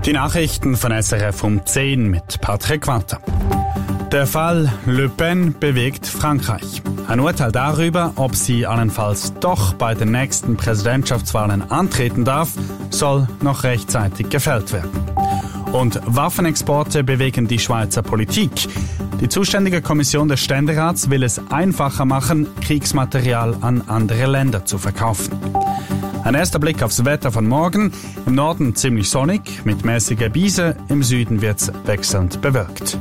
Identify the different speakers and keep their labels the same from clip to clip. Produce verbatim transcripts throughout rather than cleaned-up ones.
Speaker 1: Die Nachrichten von S R F um zehn mit Patrick Walter. Der Fall Le Pen bewegt Frankreich. Ein Urteil darüber, ob sie allenfalls doch bei den nächsten Präsidentschaftswahlen antreten darf, soll noch rechtzeitig gefällt werden. Und Waffenexporte bewegen die Schweizer Politik. Die zuständige Kommission des Ständerats will es einfacher machen, Kriegsmaterial an andere Länder zu verkaufen. Ein erster Blick aufs Wetter von morgen. Im Norden ziemlich sonnig, mit mäßiger Brise. Im Süden wird's wechselnd bewölkt.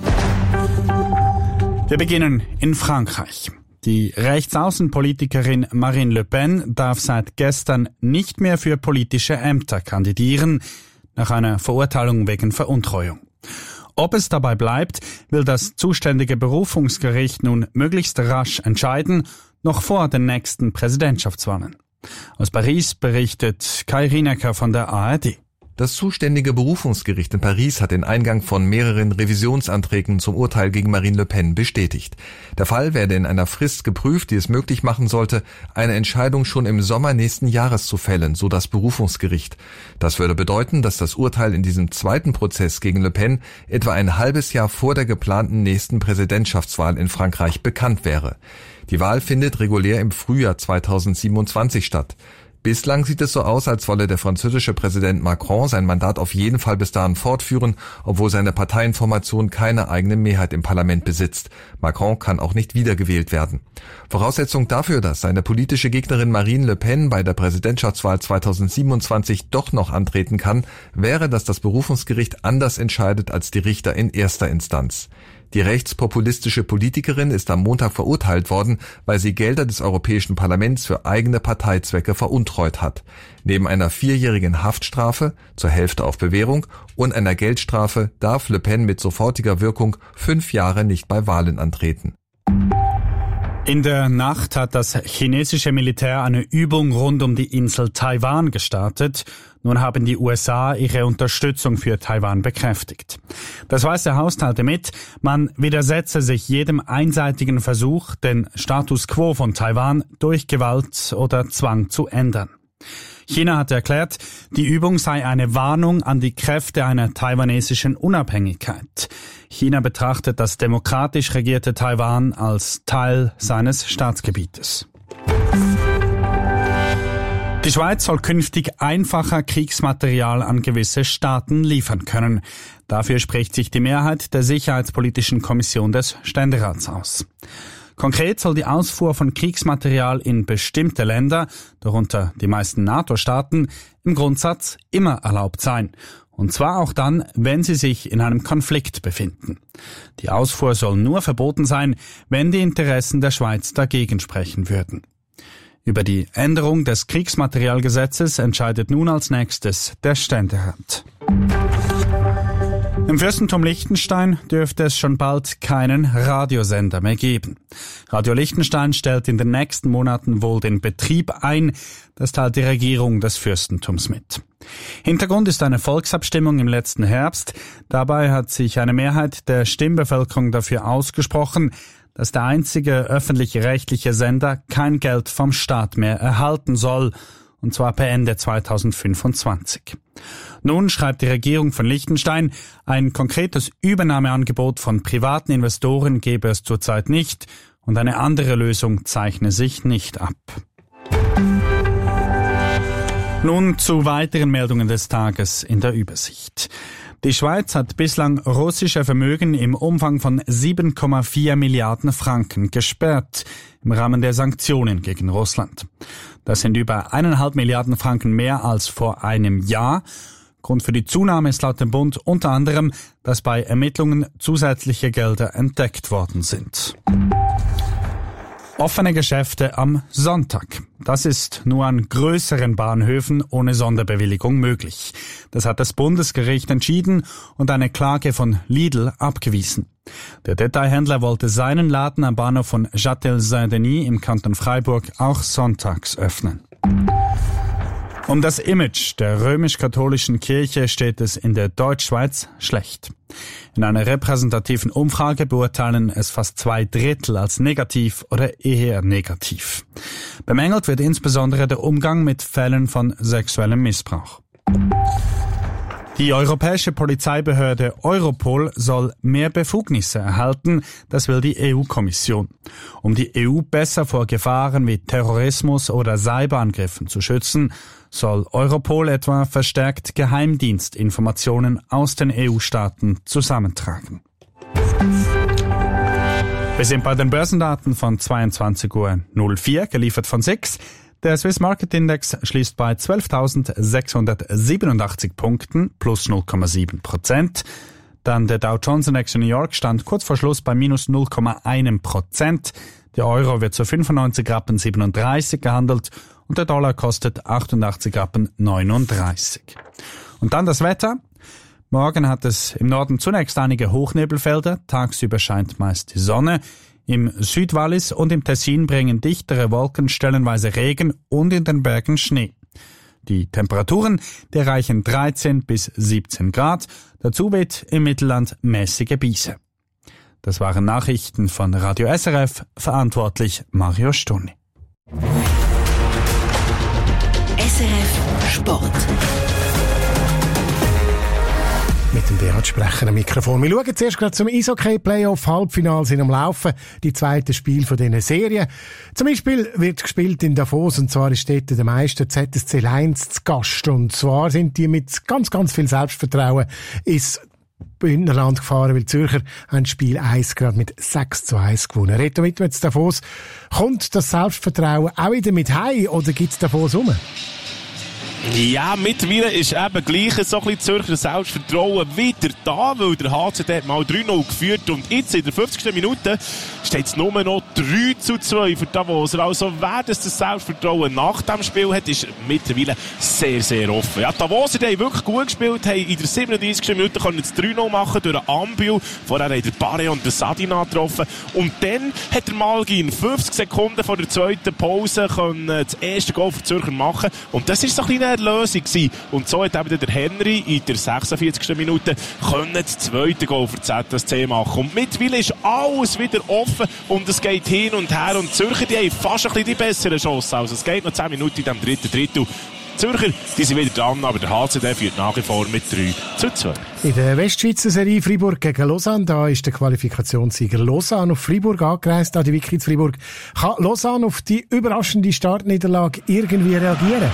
Speaker 1: Wir beginnen in Frankreich. Die Rechtsaußenpolitikerin Marine Le Pen darf seit gestern nicht mehr für politische Ämter kandidieren, nach einer Verurteilung wegen Veruntreuung. Ob es dabei bleibt, will das zuständige Berufungsgericht nun möglichst rasch entscheiden, noch vor den nächsten Präsidentschaftswahlen. Aus Paris berichtet Kai Rinecker von der A R D.
Speaker 2: Das zuständige Berufungsgericht in Paris hat den Eingang von mehreren Revisionsanträgen zum Urteil gegen Marine Le Pen bestätigt. Der Fall werde in einer Frist geprüft, die es möglich machen sollte, eine Entscheidung schon im Sommer nächsten Jahres zu fällen, so das Berufungsgericht. Das würde bedeuten, dass das Urteil in diesem zweiten Prozess gegen Le Pen etwa ein halbes Jahr vor der geplanten nächsten Präsidentschaftswahl in Frankreich bekannt wäre. Die Wahl findet regulär im Frühjahr zweitausendsiebenundzwanzig statt. Bislang sieht es so aus, als wolle der französische Präsident Macron sein Mandat auf jeden Fall bis dahin fortführen, obwohl seine Parteienformation keine eigene Mehrheit im Parlament besitzt. Macron kann auch nicht wiedergewählt werden. Voraussetzung dafür, dass seine politische Gegnerin Marine Le Pen bei der Präsidentschaftswahl zweitausendsiebenundzwanzig doch noch antreten kann, wäre, dass das Berufungsgericht anders entscheidet als die Richter in erster Instanz. Die rechtspopulistische Politikerin ist am Montag verurteilt worden, weil sie Gelder des Europäischen Parlaments für eigene Parteizwecke veruntreut hat. Neben einer vierjährigen Haftstrafe, zur Hälfte auf Bewährung, und einer Geldstrafe darf Le Pen mit sofortiger Wirkung fünf Jahre nicht bei Wahlen antreten.
Speaker 1: In der Nacht hat das chinesische Militär eine Übung rund um die Insel Taiwan gestartet. Nun haben die U S A ihre Unterstützung für Taiwan bekräftigt. Das Weiße Haus teilte mit, man widersetze sich jedem einseitigen Versuch, den Status quo von Taiwan durch Gewalt oder Zwang zu ändern. China hat erklärt, die Übung sei eine Warnung an die Kräfte einer taiwanesischen Unabhängigkeit. China betrachtet das demokratisch regierte Taiwan als Teil seines Staatsgebietes. Die Schweiz soll künftig einfacher Kriegsmaterial an gewisse Staaten liefern können. Dafür spricht sich die Mehrheit der Sicherheitspolitischen Kommission des Ständerats aus. Konkret soll die Ausfuhr von Kriegsmaterial in bestimmte Länder, darunter die meisten NATO-Staaten, im Grundsatz immer erlaubt sein. Und zwar auch dann, wenn sie sich in einem Konflikt befinden. Die Ausfuhr soll nur verboten sein, wenn die Interessen der Schweiz dagegen sprechen würden. Über die Änderung des Kriegsmaterialgesetzes entscheidet nun als nächstes der Ständerat. Im Fürstentum Liechtenstein dürfte es schon bald keinen Radiosender mehr geben. Radio Liechtenstein stellt in den nächsten Monaten wohl den Betrieb ein. Das teilt die Regierung des Fürstentums mit. Hintergrund ist eine Volksabstimmung im letzten Herbst. Dabei hat sich eine Mehrheit der Stimmbevölkerung dafür ausgesprochen, dass der einzige öffentliche rechtliche Sender kein Geld vom Staat mehr erhalten soll, und zwar per Ende zweitausendfünfundzwanzig. Nun schreibt die Regierung von Liechtenstein, ein konkretes Übernahmeangebot von privaten Investoren gebe es zurzeit nicht und eine andere Lösung zeichne sich nicht ab. Nun zu weiteren Meldungen des Tages in der Übersicht. Die Schweiz hat bislang russische Vermögen im Umfang von sieben Komma vier Milliarden Franken gesperrt im Rahmen der Sanktionen gegen Russland. Das sind über eineinhalb Milliarden Franken mehr als vor einem Jahr. Grund für die Zunahme ist laut dem Bund unter anderem, dass bei Ermittlungen zusätzliche Gelder entdeckt worden sind. Offene Geschäfte am Sonntag. Das ist nur an größeren Bahnhöfen ohne Sonderbewilligung möglich. Das hat das Bundesgericht entschieden und eine Klage von Lidl abgewiesen. Der Detailhändler wollte seinen Laden am Bahnhof von Châtel-Saint-Denis im Kanton Freiburg auch sonntags öffnen. Um das Image der römisch-katholischen Kirche steht es in der Deutschschweiz schlecht. In einer repräsentativen Umfrage beurteilen es fast zwei Drittel als negativ oder eher negativ. Bemängelt wird insbesondere der Umgang mit Fällen von sexuellem Missbrauch. Die europäische Polizeibehörde Europol soll mehr Befugnisse erhalten, das will die E U-Kommission. Um die E U besser vor Gefahren wie Terrorismus oder Cyberangriffen zu schützen, soll Europol etwa verstärkt Geheimdienstinformationen aus den E U-Staaten zusammentragen. Wir sind bei den Börsendaten von zweiundzwanzig Uhr null vier, geliefert von SIX. Der Swiss Market Index schließt bei zwölftausendsechshundertsiebenundachtzig Punkten, plus null Komma sieben Prozent. Dann der Dow Jones Index in New York stand kurz vor Schluss bei minus null Komma eins Prozent. Der Euro wird zu fünfundneunzig Rappen siebenunddreißig gehandelt und der Dollar kostet achtundachtzig Rappen neununddreißig. Und dann das Wetter. Morgen hat es im Norden zunächst einige Hochnebelfelder, tagsüber scheint meist die Sonne. Im Südwallis und im Tessin bringen dichtere Wolken stellenweise Regen und in den Bergen Schnee. Die Temperaturen, die erreichen dreizehn bis siebzehn Grad. Dazu weht im Mittelland mäßige Biese. Das waren Nachrichten von Radio S R F, verantwortlich Mario Stunni.
Speaker 3: S R F Sport.
Speaker 4: Mit dem Beat Sprecher am Mikrofon. Wir schauen zuerst gerade zum Eishockey-Playoff. Halbfinale sind am Laufen. Die zweiten Spiele von dieser Serie. Zum Beispiel wird gespielt in Davos, und zwar ist dort der Meister Z S C Lions zu Gast. Und zwar sind die mit ganz, ganz viel Selbstvertrauen ins Bündnerland gefahren, weil die Zürcher haben Spiel eins gerade mit sechs zu eins gewonnen. Reto mit jetzt Davos. Kommt das Selbstvertrauen auch wieder mit heim oder gibt es Davos rum?
Speaker 5: Ja, mittlerweile ist eben gleich so ein bisschen Zürcher Selbstvertrauen wieder da, weil der H C D mal drei null geführt und jetzt in der fünfzigsten Minute steht es nur noch drei zu zwei für Davos. Also wer das Selbstvertrauen nach dem Spiel hat, ist mittlerweile sehr, sehr offen. Ja, Davos haben wirklich gut gespielt, haben in der siebenunddreißigsten Minute können das drei null machen durch einen Ambiu. Vorher haben der Barre und der Sadina getroffen. Und dann hat der Malgin fünfzig Sekunden vor der zweiten Pause können das erste Goal für die Zürcher machen. Und das ist so ein kleiner Lösung gewesen. Und so hat eben der Henry in der sechsundvierzigsten Minute können das zweite Goal für Z S C machen. Und mittlerweile ist alles wieder offen und es geht hin und her. Und die Zürcher, die haben fast ein bisschen die besseren Chancen. Also es geht noch zehn Minuten in diesem dritten Drittel. Die Zürcher, die sind wieder dran, aber der H C D führt nach wie vor mit drei zu zwei.
Speaker 4: In der Westschweizer Serie Fribourg gegen Lausanne, da ist der Qualifikationssieger Lausanne auf Fribourg angereist, an die Wiki Fribourg. Kann Lausanne auf die überraschende Startniederlage irgendwie reagieren?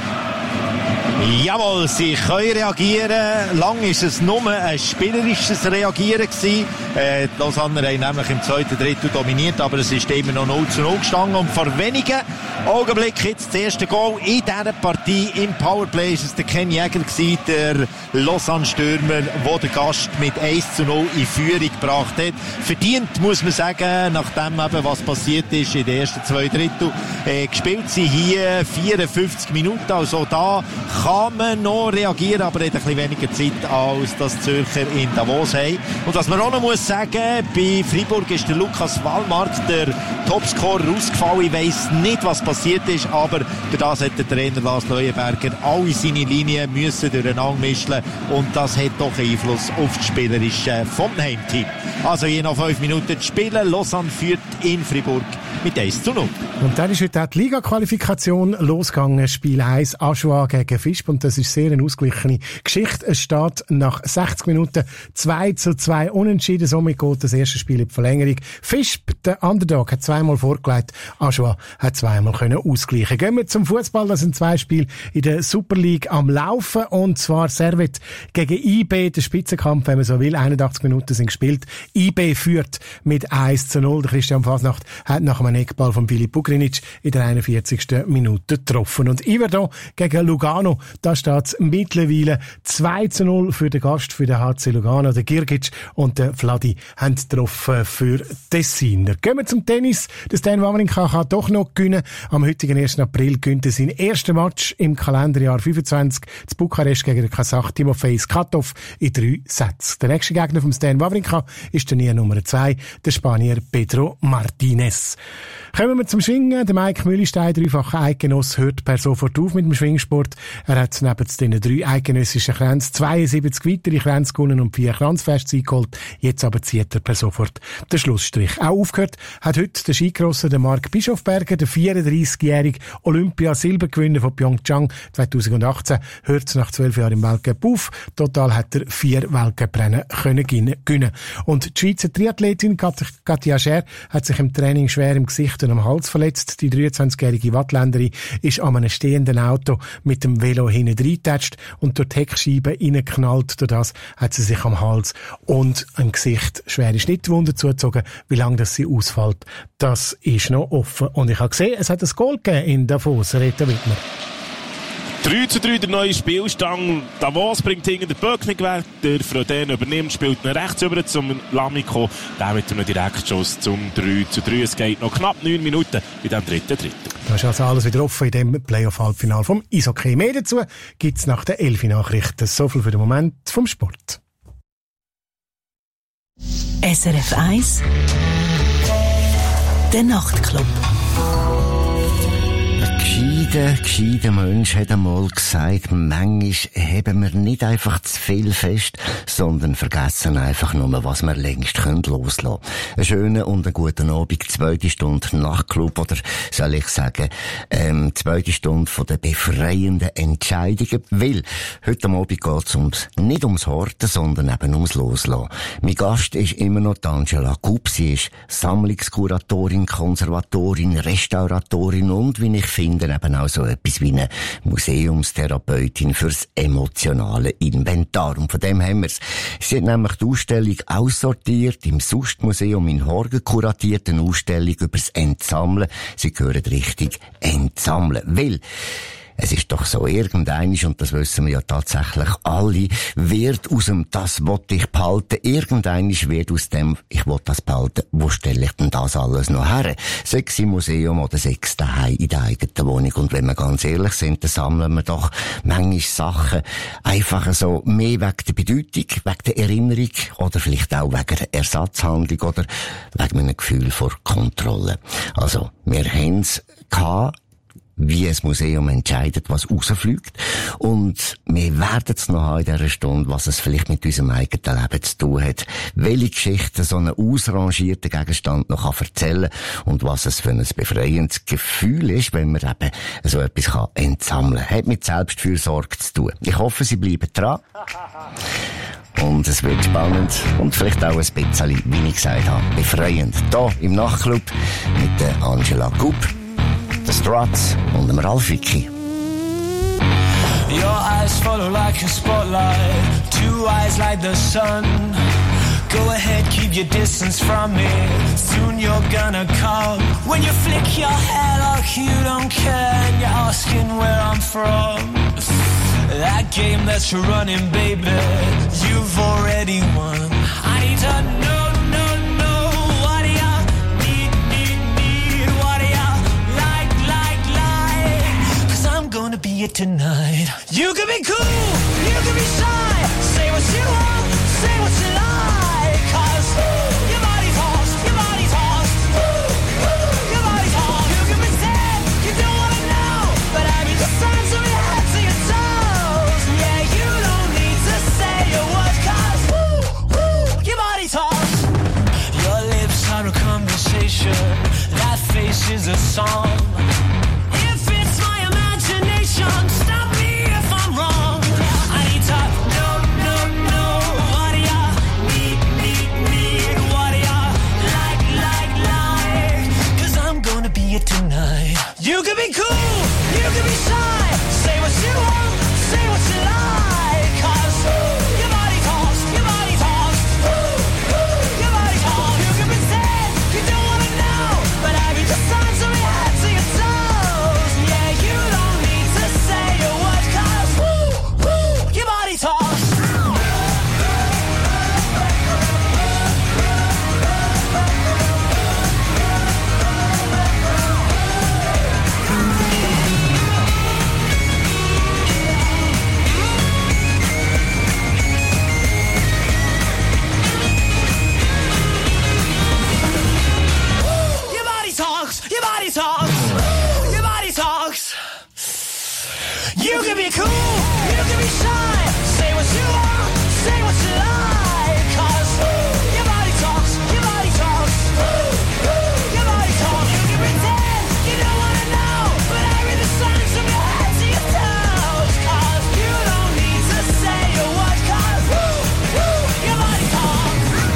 Speaker 6: Jawohl, sie können reagieren. Lang war es nur ein spielerisches Reagieren gewesen. Äh, die Lausanner haben nämlich im zweiten Drittel dominiert, aber es ist immer noch null zu null gestanden. Und vor wenigen Augenblicken jetzt das erste Goal in dieser Partie im Powerplay ist es der Ken Jäger gewesen, der Lausanne-Stürmer, der den Gast mit eins zu null in Führung gebracht hat. Verdient, muss man sagen, nachdem eben was passiert ist in den ersten zwei Drittel. Äh, gespielt sie hier vierundfünfzig Minuten, also da kann man noch reagieren, aber hat ein bisschen weniger Zeit als das Zürcher in Davos haben. Und was man auch noch muss sagen, bei Fribourg ist der Lukas Wallmark, der Topscorer, ausgefallen. Ich weiss nicht, was passiert ist, aber durch das hat der Trainer Lars Leuenberger alle seine Linien müssen durcheinander mischen und das hat doch Einfluss auf das Spielerische vom Heimteam. Also je nach fünf Minuten zu spielen, Lausanne führt in Fribourg mit eins zu null.
Speaker 4: Und dann ist heute auch die Liga-Qualifikation losgegangen. Spiel eins, Aschua gegen Fischb. Und das ist sehr eine ausgeglichene Geschichte. Es steht nach sechzig Minuten zwei zu zwei unentschieden. Somit geht das erste Spiel in die Verlängerung. Fischb, der Underdog, hat zweimal vorgelegt. Aschua hat zweimal können ausgleichen. Gehen wir zum Fußball. Das sind zwei Spiele in der Super League am Laufen. Und zwar Servet gegen I B. Der Spitzenkampf, wenn man so will. einundachtzig Minuten sind gespielt. I B führt mit eins zu null. Der Christian Fasnacht hat nach einem Eckball von Filip Bugrinic in der einundvierzigsten Minute getroffen. Und Iverdon gegen Lugano, da steht es mittlerweile zwei zu null für den Gast, für den H C Lugano. Der Girgic und der Vladi haben getroffen für Tessiner. Gehen wir zum Tennis. Der Stan Wawrinka kann doch noch gewinnen. Am heutigen ersten April gewinnt er sein erster Match im Kalenderjahr fünfundzwanzig zu Bukarest gegen den Kasach Timofej Skatov in drei Sätzen. Der nächste Gegner von Stan Wawrinka ist der Turnier Nummer zwei, der Spanier Pedro Martinez. Kommen wir zum Schwingen. Der Mike Mühlestein, dreifacher Eidgenoss, hört per sofort auf mit dem Schwingsport. Er hat neben den drei eidgenössischen Kränzen zweiundsiebzig weitere Kränze gewonnen und vier Kranzfeste eingeholt. Jetzt aber zieht er per sofort den Schlussstrich. Auch aufgehört hat heute der Skigrosser, der Marc Bischofberger, der vierunddreißigjährige Olympia-Silbergewinner von Pyeongchang zweitausendachtzehn, hört nach zwölf Jahren im Weltcup auf. Total hat er vier Weltcuprennen können gewinnen. Und die Schweizer Triathletin Katja Scher hat sich im Training schwer im Gesicht und am Hals verletzt. Die dreiundzwanzigjährige Wattländerin ist an einem stehenden Auto mit dem Velo hinten reingetatscht und durch die Heckscheibe reingeknallt. Durch das hat sie sich am Hals und am Gesicht schwere Schnittwunden zugezogen. Wie lange das sie ausfällt, das ist noch offen. Und ich habe gesehen, es hat ein Goal gegeben in Davos, Rita Wittmer.
Speaker 5: drei zu drei der neue Spielstand. Davos bringt hinten den Böcknig weg. Der Froden übernimmt, spielt ihn rechts über zum Lamiko. Der mit einem Direktschuss zum drei zu drei. Es geht noch knapp neun Minuten in dem dritten Drittel.
Speaker 4: Da ist also alles wieder offen in dem Playoff-Halbfinale vom Eishockey. Mehr dazu gibt's nach den Elfi-Nachrichten. So viel für den Moment vom Sport.
Speaker 3: S R F eins Der Nachtclub.
Speaker 7: Ein gescheiter, gescheiter Mensch hat einmal gesagt, manchmal heben wir nicht einfach zu viel fest, sondern vergessen einfach nur, was wir längst loslassen können. Einen schönen und einen guten Abend, zweite Stunde Nachtclub, oder soll ich sagen, ähm, zweite Stunde von den befreienden Entscheidungen, weil heute Abend geht es ums, nicht ums Horten, sondern eben ums Loslassen. Mein Gast ist immer noch Angela Gupp. Sie ist Sammlungskuratorin, Konservatorin, Restauratorin und, wie ich finde, eben auch so etwas wie eine Museumstherapeutin fürs emotionale Inventar. Und von dem haben wir es. Sie hat nämlich die Ausstellung aussortiert, im Sustmuseum in Horgen kuratiert, eine Ausstellung über das Entsammeln. Sie gehören richtig Entsammeln. Weil es ist doch so, irgendeinisch, und das wissen wir ja tatsächlich alle, wird aus dem «Das wollte ich behalten», irgendeinisch wird aus dem «Ich will das behalten», wo stelle ich denn das alles noch her? Sechs im Museum oder sechs daheim in der eigenen Wohnung. Und wenn wir ganz ehrlich sind, dann sammeln wir doch manchmal Sachen einfach so mehr wegen der Bedeutung, wegen der Erinnerung oder vielleicht auch wegen der Ersatzhandlung oder wegen einem Gefühl vor Kontrolle. Also, wir haben es gehabt, wie ein Museum entscheidet, was rausfliegt. Und wir werden es noch haben in dieser Stunde, was es vielleicht mit unserem eigenen Leben zu tun hat. Welche Geschichten so einen ausrangierten Gegenstand noch erzählen kann und was es für ein befreiendes Gefühl ist, wenn man eben so etwas entsammeln kann. Hat mit Selbstfürsorge zu tun. Ich hoffe, Sie bleiben dran. Und es wird spannend und vielleicht auch ein bisschen, wie ich gesagt habe, befreiend. Hier im Nachtclub mit der Angela Gupp, the Struts und dem Ralf Wicki.
Speaker 8: Your eyes follow like a spotlight, two eyes like the sun. Go ahead, keep your distance from me, soon you're gonna come. When you flick your hair like you don't care and you're asking where I'm from, that game that you're running, baby, you've already won. I need to know. Gonna be it tonight. You can be cool, you can be shy. Say what you want, say what you like. Cause ooh, your body talks, your body talks. Ooh, ooh, your body talks. You can pretend you don't wanna know, but I mean the signs from your head to your toes. Yeah, you don't need to say a word. Cause ooh, ooh, your body talks. Your lips are a conversation, that face is a song. Stop me if I'm wrong. I need to know, know, know. What do ya need, need, need? What do ya like, like, like? Cause I'm gonna be it tonight. You can be cool, you can be shy. Say what you want, say what you like. Cause ooh, your body talks, your body talks. Ooh, ooh, your body talks. You can pretend you don't wanna know, but I read the signs from your head to your toes. Yeah, you don't say a word, cause woo, woo, your body talks. You can be cool, you can be shy. Say what you want, say what you like. Cause your body talks, your body talks. Your body talks. You can pretend you don't wanna know, but I read the signs from your head to your toes. Cause you don't need to say a word. Cause your body talks.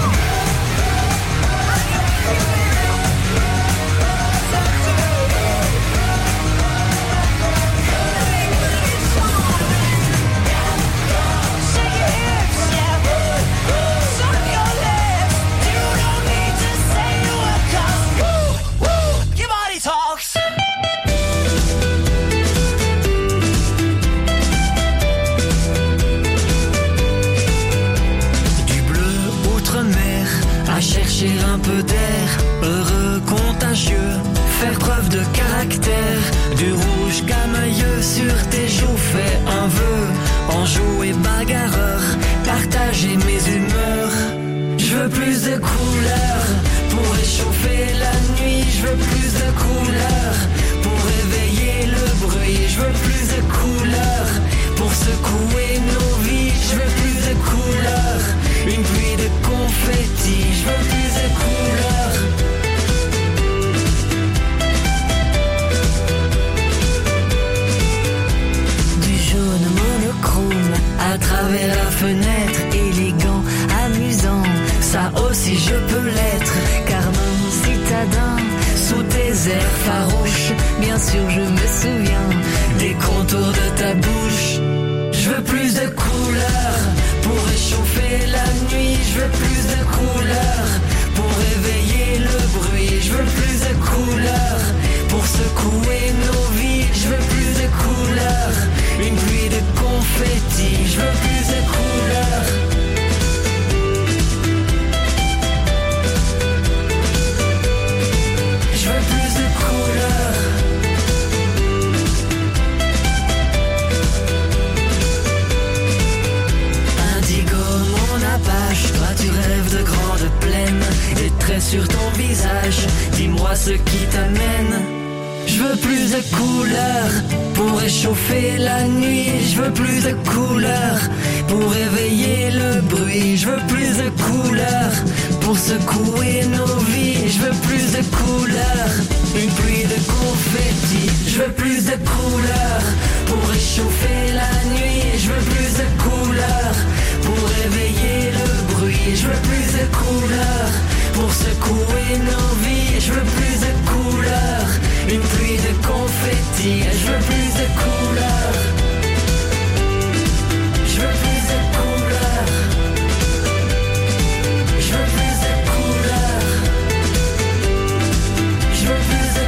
Speaker 9: Chercher un peu d'air, heureux, contagieux, faire preuve de caractère, du rouge camailleux sur tes joues, fais un vœu, enjoué bagarreur, partager mes humeurs. Je veux plus de couleurs, pour réchauffer la nuit, je veux plus de couleurs, pour réveiller le bruit, je veux plus de couleurs, pour secouer nos vies, je veux plus de couleurs, une pluie de confettis, je veux plus de couleurs. Du jaune monochrome à travers la fenêtre, élégant, amusant, ça aussi je peux l'être, car mon citadin, sous tes airs farouches, bien sûr je me souviens des contours de ta bouche. Je veux plus de couleurs, pour réchauffer la nuit, je veux plus de couleurs, pour réveiller le bruit, je veux plus de couleurs, pour secouer nos vies, je veux plus de couleurs, une pluie de confettis, je veux plus de couleurs. Je veux plus de couleurs. Toi tu rêves de grandes plaines, des traits sur ton visage, dis-moi ce qui t'amène. Je veux plus de couleurs, pour réchauffer la nuit, je veux plus de couleurs, pour réveiller le bruit, je veux plus de couleurs, pour secouer nos vies, je veux plus de couleurs, une pluie de confettis, je veux plus de couleurs, pour réchauffer la nuit, je veux plus de couleurs, pour réveiller le bruit, je veux plus de couleurs, pour secouer nos vies, je veux plus de couleurs, une pluie de confettis, je veux plus de couleurs, je veux plus de couleurs, je veux plus de couleurs, je veux plus de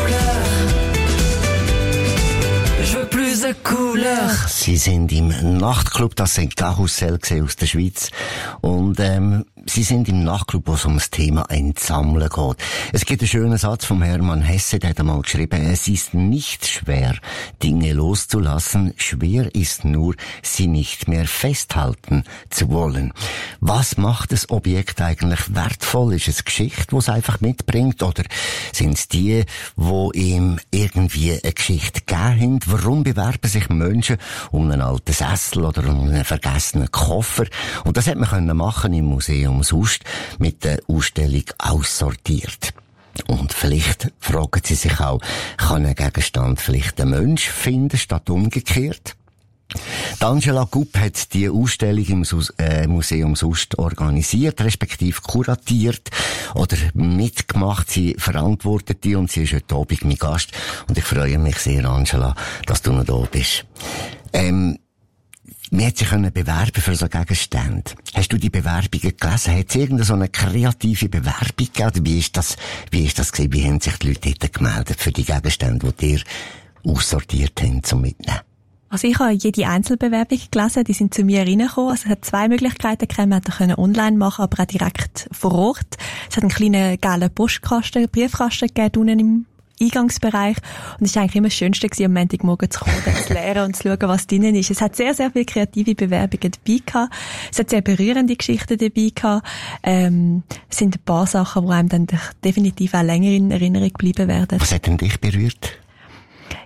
Speaker 9: couleurs, je veux plus de couleurs.
Speaker 7: Sie sind im Nachtclub, das sind Karussell aus der Schweiz. Und, ähm, Sie sind im Nachtclub, wo es um das Thema Entsammeln geht. Es gibt einen schönen Satz vom Hermann Hesse, der hat einmal geschrieben, es ist nicht schwer, Dinge loszulassen, schwer ist nur, sie nicht mehr festhalten zu wollen. Was macht das Objekt eigentlich wertvoll? Ist es Geschichte, die es einfach mitbringt? Oder sind es die, die ihm irgendwie eine Geschichte gegeben haben? Warum bewerben sich Menschen um einen alten Sessel oder um einen vergessenen Koffer? Und das hat man können machen im Museum Ust mit der Ausstellung aussortiert. Und vielleicht fragen Sie sich auch, kann ein Gegenstand vielleicht ein Mensch finden, statt umgekehrt? Angela Gupp hat die Ausstellung im äh, Museum Ust organisiert, respektive kuratiert oder mitgemacht. Sie verantwortet die und sie ist heute Abend mein Gast. Und ich freue mich sehr, Angela, dass du noch da bist. Ähm, Man hat sich bewerben für so Gegenstände. Hast du die Bewerbungen gelesen? Hat es irgendeine so eine kreative Bewerbung gegeben? Oder wie ist das, wie ist das gewesen? Wie haben sich die Leute dort gemeldet für die Gegenstände, die dir aussortiert haben, zum Mitnehmen?
Speaker 10: Also ich habe jede Einzelbewerbung gelesen, die sind zu mir reingekommen. Also es hat zwei Möglichkeiten gegeben. Man konnte online machen, aber auch direkt vor Ort. Es hat einen kleinen gelben Postkasten, Briefkasten gegeben, unten im Eingangsbereich. Und es war eigentlich immer das Schönste gewesen, am Montagmorgen zu kommen, dann zu lernen und zu schauen, was drinnen ist. Es hat sehr, sehr viele kreative Bewerbungen dabei gehabt. Es hat sehr berührende Geschichten dabei gehabt. Ähm, es sind ein paar Sachen, die einem dann definitiv auch länger in Erinnerung bleiben werden.
Speaker 7: Was hat denn dich berührt?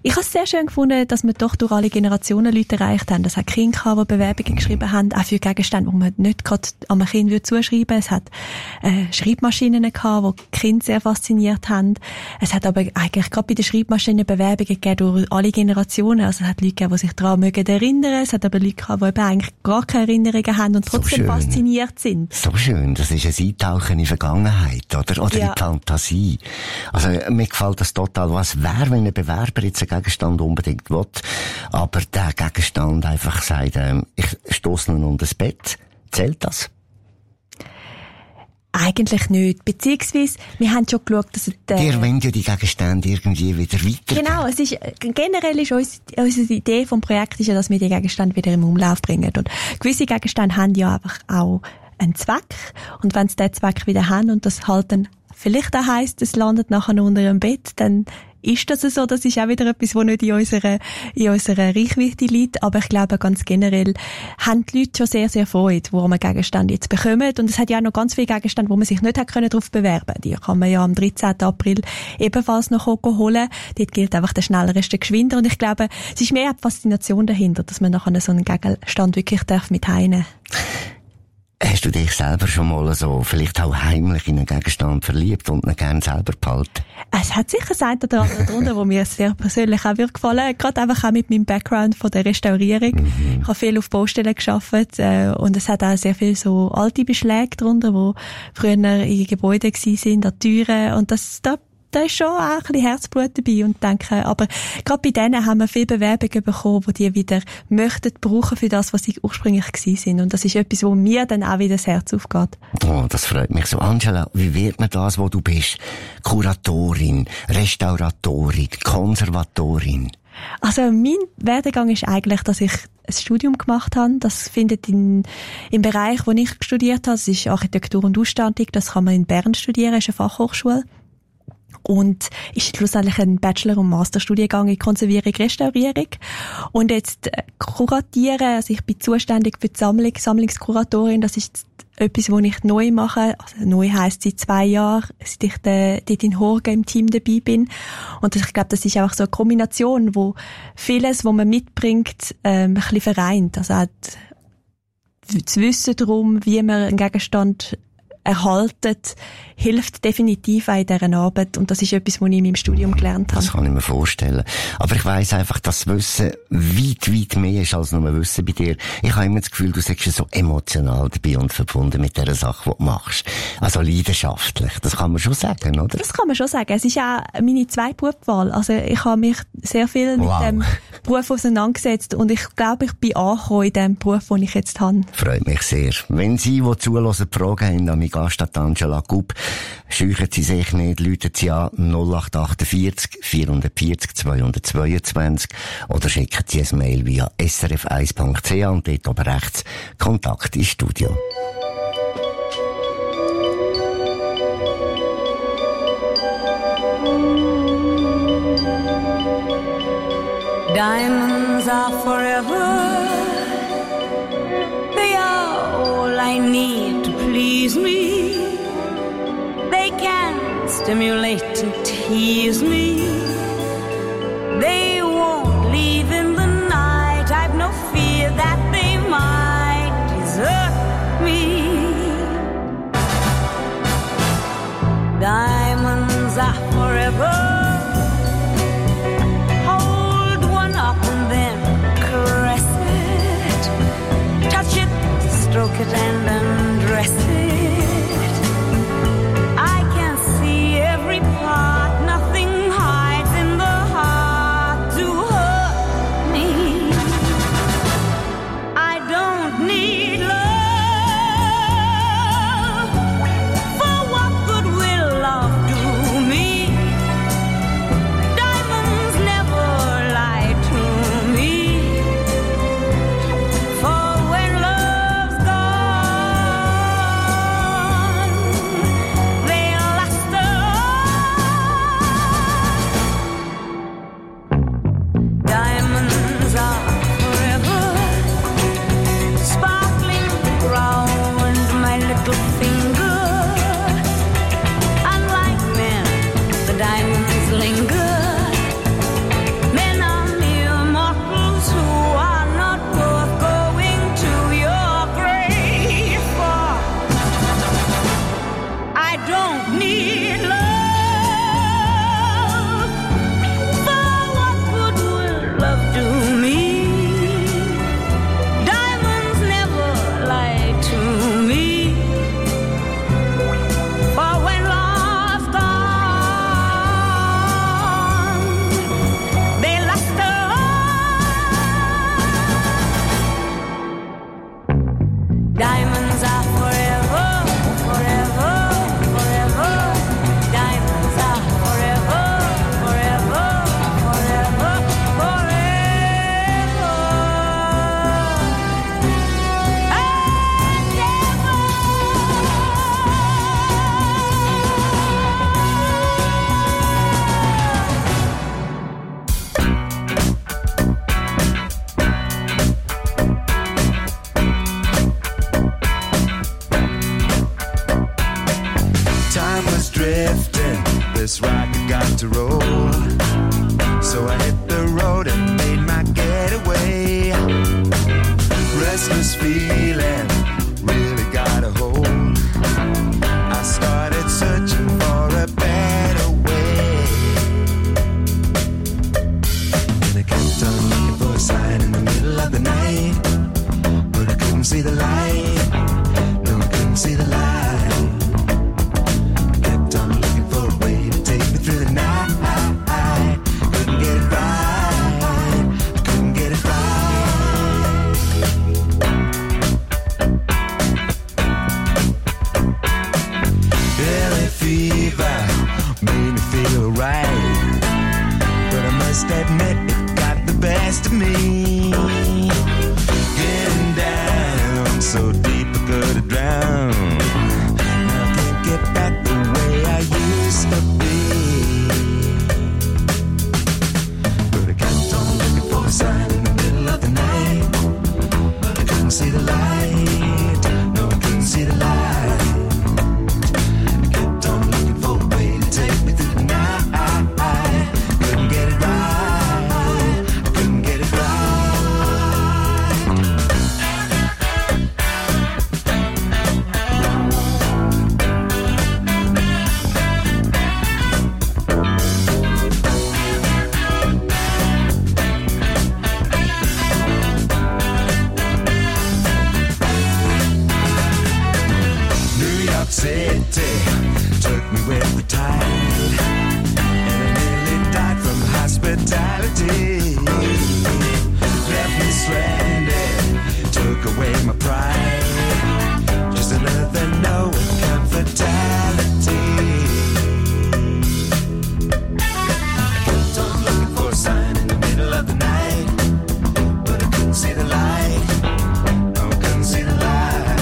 Speaker 10: Ich habe es sehr schön gefunden, dass wir doch durch alle Generationen Leute erreicht haben. Es hat Kinder gehabt, die Bewerbungen geschrieben haben, auch für Gegenstände, die man nicht gerade an einem Kind zuschreiben würde. Es hat äh, Schreibmaschinen gehabt, die die Kinder sehr fasziniert haben. Es hat aber eigentlich gerade bei den Schreibmaschinen Bewerbungen gegeben durch alle Generationen. Also es hat Leute gegeben, die sich daran mögen erinnern. Es hat aber Leute gehabt, die eben eigentlich gar keine Erinnerungen haben und trotzdem
Speaker 7: so
Speaker 10: fasziniert sind.
Speaker 7: So schön. Das ist ein Eintauchen in die Vergangenheit, oder? Oder
Speaker 10: Ja.
Speaker 7: in die Fantasie. Also, mir gefällt das total. Was wäre, wenn ein Bewerber jetzt einen Gegenstand unbedingt will, aber der Gegenstand einfach sagt, ähm, ich stosse ihn unter das Bett. Zählt das?
Speaker 10: Eigentlich nicht. Beziehungsweise, wir haben schon geschaut, dass der...
Speaker 7: Ihr wollt ja die Gegenstände irgendwie wieder weiter.
Speaker 10: Genau, es ist, generell ist uns, unsere Idee vom Projekt ist ja, dass wir die Gegenstände wieder im Umlauf bringen. Und gewisse Gegenstände haben ja einfach auch einen Zweck. Und wenn sie diesen Zweck wieder haben und das halt dann vielleicht auch heisst, es landet nachher unter einem Bett, dann ist das so. Das ist auch wieder etwas, was nicht in unserer, in unserer Reichweite liegt. Aber ich glaube, ganz generell haben die Leute schon sehr, sehr Freude, wo man Gegenstände jetzt bekommen. Und es hat ja auch noch ganz viele Gegenstände, wo man sich nicht hat können darauf bewerben. Die kann man ja am dreizehnten April ebenfalls noch holen. Dort gilt einfach der Schnellere ist der Geschwinder. Und ich glaube, es ist mehr die Faszination dahinter, dass man nachher so einen Gegenstand wirklich darf mit heimnehmen.
Speaker 7: Hast du dich selber schon mal so, vielleicht auch heimlich in einen Gegenstand verliebt und ihn gerne selber behalten?
Speaker 10: Es hat sicher das eine oder andere drunter, wo mir sehr persönlich auch wird gefallen. Gerade einfach auch mit meinem Background von der Restaurierung. Mhm. Ich habe viel auf Baustellen gearbeitet, äh, und es hat auch sehr viel so alte Beschläge drunter, die früher in Gebäuden gewesen sind, an Türen. Und das, da da ist schon auch ein bisschen Herzblut dabei und denke, aber gerade bei denen haben wir viele Bewerbungen bekommen, die die wieder möchten brauchen für das, was sie ursprünglich gewesen sind. Und das ist etwas, wo mir dann auch wieder das Herz aufgeht.
Speaker 7: Oh, das freut mich so. Angela, wie wird man das, wo du bist? Kuratorin, Restauratorin, Konservatorin?
Speaker 10: Also mein Werdegang ist eigentlich, dass ich ein Studium gemacht habe. Das findet in, im Bereich, wo ich studiert habe, das ist Architektur und Ausstattung, das kann man in Bern studieren, das ist eine Fachhochschule. Und ist schlussendlich ein Bachelor- und Masterstudiengang in Konservierung, Restaurierung. Und jetzt äh, kuratieren, also ich bin zuständig für die Sammlung, Sammlungskuratorin, das ist etwas, was ich neu mache. Also neu heisst seit zwei Jahren, seit ich de, dort in Horgen im Team dabei bin. Und ich glaube, das ist einfach so eine Kombination, wo vieles, was man mitbringt, ähm, ein bisschen vereint. Also auch das Wissen darum, wie man einen Gegenstand erhaltet, hilft definitiv auch in dieser Arbeit. Und das ist etwas, was ich in meinem Studium gelernt habe.
Speaker 7: Das kann ich mir vorstellen. Aber ich weiss einfach, dass das Wissen weit, weit mehr ist als nur Wissen bei dir. Ich habe immer das Gefühl, du sagst so emotional dabei und verbunden mit dieser Sache, die du machst. Also leidenschaftlich. Das kann man schon sagen, oder?
Speaker 10: Das kann man schon sagen. Es ist auch meine zweite Berufswahl. Also ich habe mich sehr viel
Speaker 7: Wow.
Speaker 10: mit dem Beruf auseinandergesetzt und ich glaube, ich bin angekommen in dem Beruf, den ich jetzt habe.
Speaker 7: Freut mich sehr. Wenn Sie, die zuhören, Fragen haben an meine Gast Angela Gupp, scheuchen Sie sich nicht, läuten Sie an null acht achtundvierzig vierhundertvierzig zweihundertzweiundzwanzig oder schicken Sie ein Mail via s r f eins punkt c h und dort oben rechts Kontakt ins Studio.
Speaker 9: Diamonds are forever. They are all I need to please me. They can stimulate and tease me. They won't leave in the night. I've no fear that they might desert me. Diamonds are forever. Hold one up and then caress it. Touch it, stroke it and undress it. I can see every part, nothing hides in the heart
Speaker 11: to roll. So I hit the road and made my getaway. Restless feeling really got a hold. I started searching for a better way. And I kept on looking for a sign in the middle of the night, but I couldn't see the light. No, I couldn't see the light. I kept on looking for a way to take me through the night. Couldn't get it right. I couldn't get it right. Early fever made me feel right, but I must admit it got the best of me. Getting down so deep I could have drowned. Now I can't get back the way I used to be. But I kept on looking for a sign in the middle of the night, but I couldn't see the light. No, I couldn't see the light. I kept on looking for a way to take me through the night. Couldn't get it right. I couldn't get it right. New York City took me with the tide, and I nearly died from hospitality. Left me stranded, took away my pride. Just another no with comfortality. I kept on looking for a sign in the middle of the night, but I couldn't see the light. No, I couldn't see the light.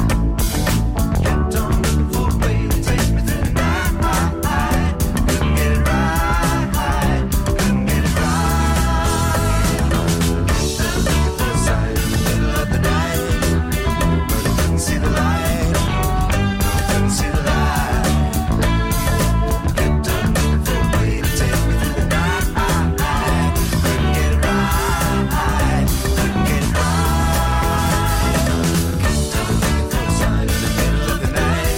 Speaker 11: Kept on looking for a way to take me through the night. Couldn't get it right. Couldn't get it right. Kept on looking for a sign in the middle of the night, but I couldn't see the light. I couldn't see the light. Kept on looking for a way to take me through the night. Couldn't get it right. Couldn't get it right. Kept on looking for a sign in the middle of the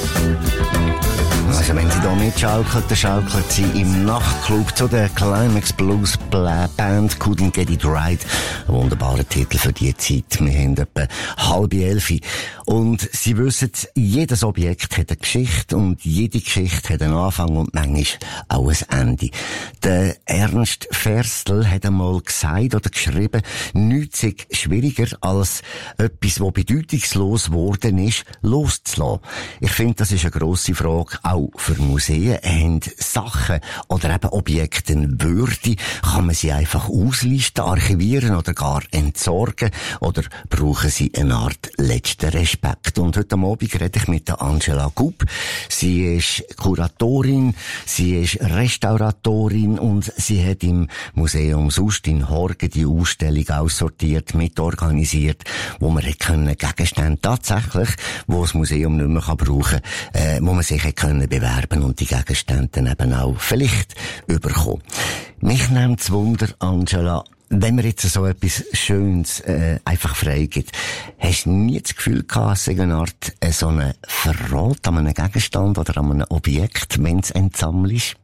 Speaker 11: night.
Speaker 7: Also wenn Sie da mitschaukeln, dann schaukelt Sie im Nachtclub zu der Climax Blues Band Couldn't Get It Right. Ein wunderbarer Titel für die Zeit. Wir haben etwa halb elf. Und Sie wissen, jedes Objekt hat eine Geschichte und jede Geschichte hat einen Anfang und manchmal auch ein Ende. Der Ernst Ferstel hat einmal gesagt oder geschrieben, nichts ist schwieriger als etwas, was bedeutungslos geworden ist, loszulassen. Ich finde, das ist eine grosse Frage, auch für Museen. Haben Sachen oder eben Objekte eine Würde? Kann man sie einfach auslisten, archivieren oder gar entsorgen? Oder brauchen sie eine Art letzten Respekt? Und heute Abend rede ich mit der Angela Gubb. Sie ist Kuratorin, sie ist Restauratorin und sie hat im Museum Sust in Horgen die Ausstellung aussortiert, mitorganisiert, wo man können Gegenstände tatsächlich, wo das Museum nicht mehr brauchen kann, äh, wo man sich können bewerben und die Gegenstände dann eben auch vielleicht überkommen. Mich nimmt es Wunder, Angela, wenn man jetzt so etwas Schönes äh, einfach freigibt, hast du nie das Gefühl gehabt, es sei eine Art äh, so eine Verrat an einem Gegenstand oder an einem Objekt, wenn es entsammelt ist?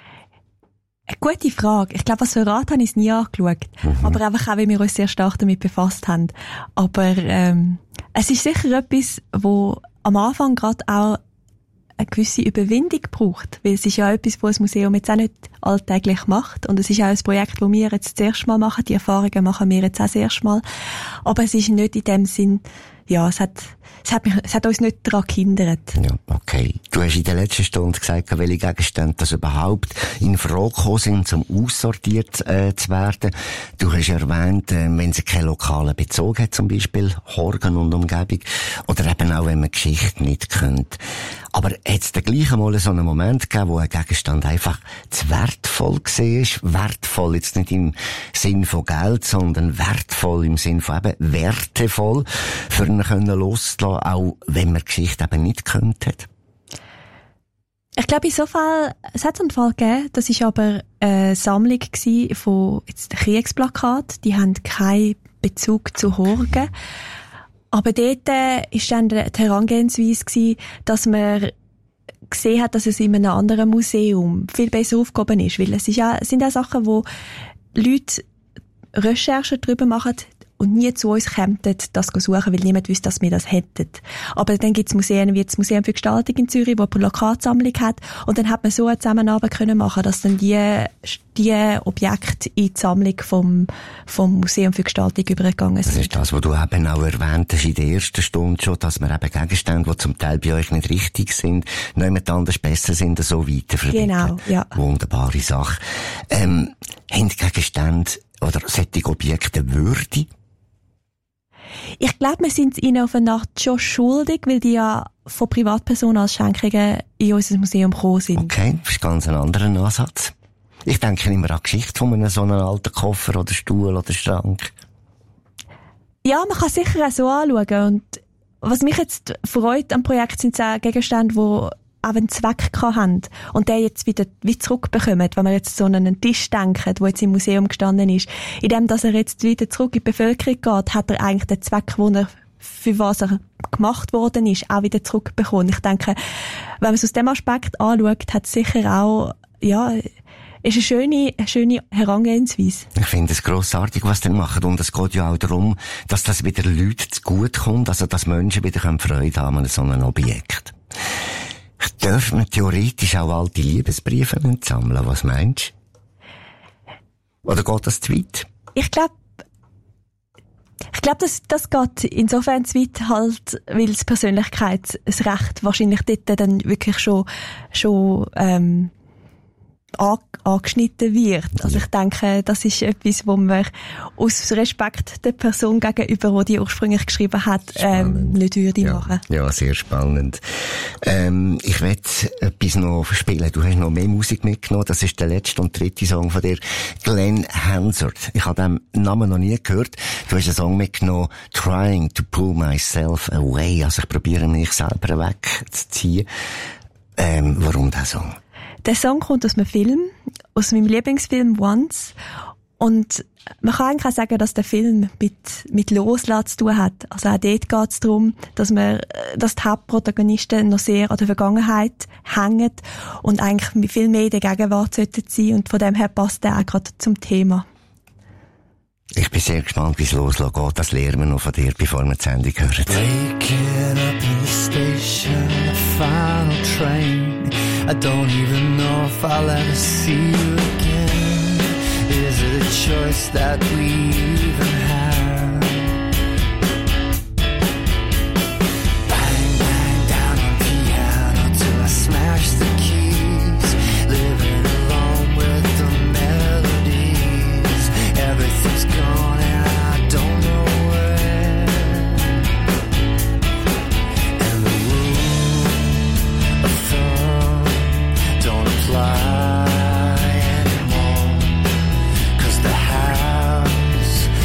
Speaker 10: Eine gute Frage. Ich glaube, als Verrat habe ich es nie angeschaut. Mhm. Aber einfach auch, weil wir uns sehr stark damit befasst haben. Aber ähm, es ist sicher etwas, wo am Anfang gerade auch eine gewisse Überwindung braucht. Weil es ist ja etwas, was das Museum jetzt auch nicht alltäglich macht. Und es ist auch ein Projekt, das wir jetzt das erste Mal machen. Die Erfahrungen machen wir jetzt auch das erste Mal. Aber es ist nicht in dem Sinn, ja, es hat, es hat mich, es hat uns nicht daran gehindert.
Speaker 7: Ja, okay. Du hast in der letzten Stunde gesagt, welche Gegenstände das überhaupt in Frage gekommen sind, um aussortiert äh, zu werden. Du hast erwähnt, äh, wenn sie keinen lokalen Bezug hat, zum Beispiel Horgen und Umgebung, oder eben auch, wenn man Geschichte nicht kennt. Aber hat es dann gleich einmal so einen Moment gegeben, wo ein Gegenstand einfach zu wertvoll war? Wertvoll jetzt nicht im Sinn von Geld, sondern wertvoll im Sinn von eben wertevoll, für ihn können loslassen, auch wenn man Geschichte eben nicht gekannt hat?
Speaker 10: Ich glaube, in so Fall, es hat so einen Fall gegeben, das war aber eine Sammlung gewesen von jetzt Kriegsplakaten, die haben keinen Bezug zu Horgen. Aber dort äh, ist dann die Herangehensweise gewesen, dass man gesehen hat, dass es in einem anderen Museum viel besser aufgehoben ist. Weil es ist ja, es sind ja Sachen, wo Leute Recherchen darüber machen und nie zu uns kämen, das zu suchen, weil niemand wüsste, dass wir das hätten. Aber dann gibt es Museen wie das Museum für Gestaltung in Zürich, das eine Plakatsammlung hat. Und dann hat man so eine Zusammenarbeit können machen, dass dann die, die Objekte in die Sammlung vom, vom Museum für Gestaltung übergegangen sind.
Speaker 7: Das ist das, was du eben auch erwähnt hast in der ersten Stunde schon, dass man eben Gegenstände, die zum Teil bei euch nicht richtig sind, niemand anders besser sind, so weitervermitteln.
Speaker 10: Genau, ja.
Speaker 7: Wunderbare Sache. Ähm, haben Gegenstände oder solche Objekte Würde?
Speaker 10: Ich glaube, wir sind ihnen auf eine Art schon schuldig, weil die ja von Privatpersonen als Schenkungen in unser Museum gekommen sind.
Speaker 7: Okay, das ist ganz ein anderer Ansatz. Ich denke immer an die Geschichte von einem so einem alten Koffer oder Stuhl oder Schrank.
Speaker 10: Ja, man kann sicher auch so anschauen. Und was mich jetzt freut am Projekt sind so Gegenstände, die auch einen Zweck haben und der jetzt wieder, wieder zurückbekommen, wenn wir jetzt so an einen Tisch denken, der jetzt im Museum gestanden ist. Indem, dass er jetzt wieder zurück in die Bevölkerung geht, hat er eigentlich den Zweck, den er, für was er gemacht worden ist, auch wieder zurückbekommen. Ich denke, wenn man es aus dem Aspekt anschaut, hat es sicher auch, ja, ist eine schöne, eine schöne Herangehensweise.
Speaker 7: Ich finde es grossartig, was sie machen. Und es geht ja auch darum, dass das wieder Leuten zugute kommt, also dass Menschen wieder Freude haben an so einem Objekt. Dürfen wir theoretisch auch alte Liebesbriefe sammeln? Was meinst du? Oder geht das zu weit?
Speaker 10: Ich glaube, ich glaube, das, das geht insofern zu weit halt, weil das Persönlichkeitsrecht wahrscheinlich dort dann wirklich schon, schon, ähm, an, angeschnitten wird. Also ich denke, das ist etwas, wo man aus Respekt der Person gegenüber, die die ursprünglich geschrieben hat, ähm, nicht würde
Speaker 7: ja.
Speaker 10: machen.
Speaker 7: Ja, sehr spannend. Ähm, ich werde etwas noch spielen. Du hast noch mehr Musik mitgenommen. Das ist der letzte und dritte Song von dir, Glenn Hansard. Ich habe den Namen noch nie gehört. Du hast einen Song mitgenommen, Trying to Pull Myself Away. Also ich probiere mich selber wegzuziehen. Ähm, warum der Song?
Speaker 10: Der Song kommt aus einem Film, aus meinem Lieblingsfilm Once. Und man kann eigentlich auch sagen, dass der Film mit, mit Loslassen zu tun hat. Also auch dort geht es darum, dass man, dass die Hauptprotagonisten noch sehr an der Vergangenheit hängen und eigentlich viel mehr in der Gegenwart sollten sein. Und von dem her passt der auch gerade zum Thema.
Speaker 7: Ich bin sehr gespannt, wie es loslassen geht. Das lernen wir noch von dir, bevor wir die Sendung hören.
Speaker 9: Waking up in the station, the final train. I don't even know if I'll ever see you again. Is it a choice that we even have? Bang, bang, down on piano till I smash the keys. Living alone with the melodies. Everything's gone and I don't know where. And the rule of thumb don't apply anymore, 'cause the house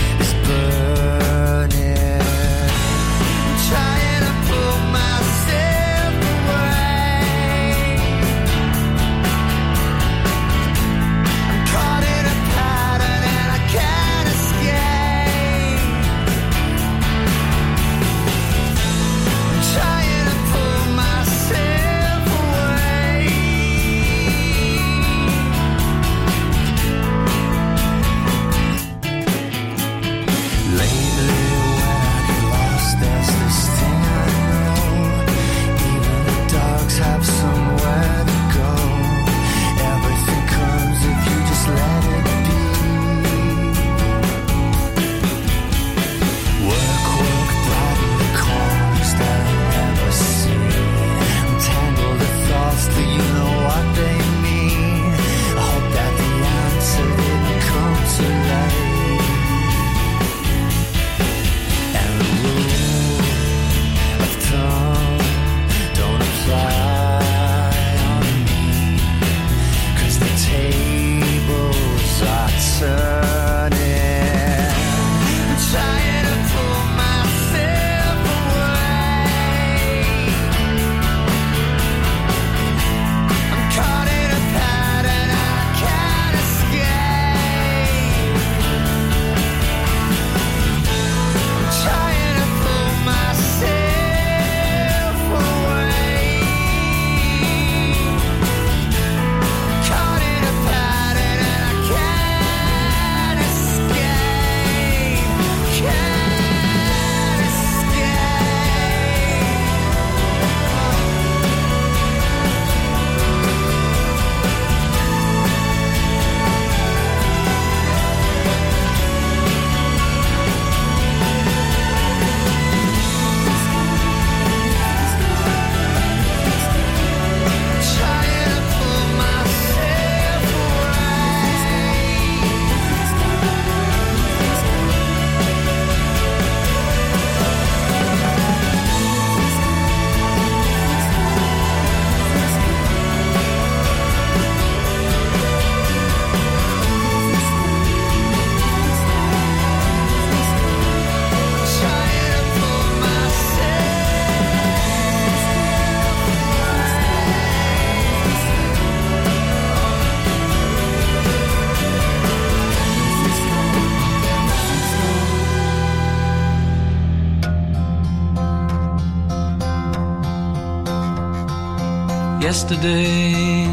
Speaker 9: yesterday.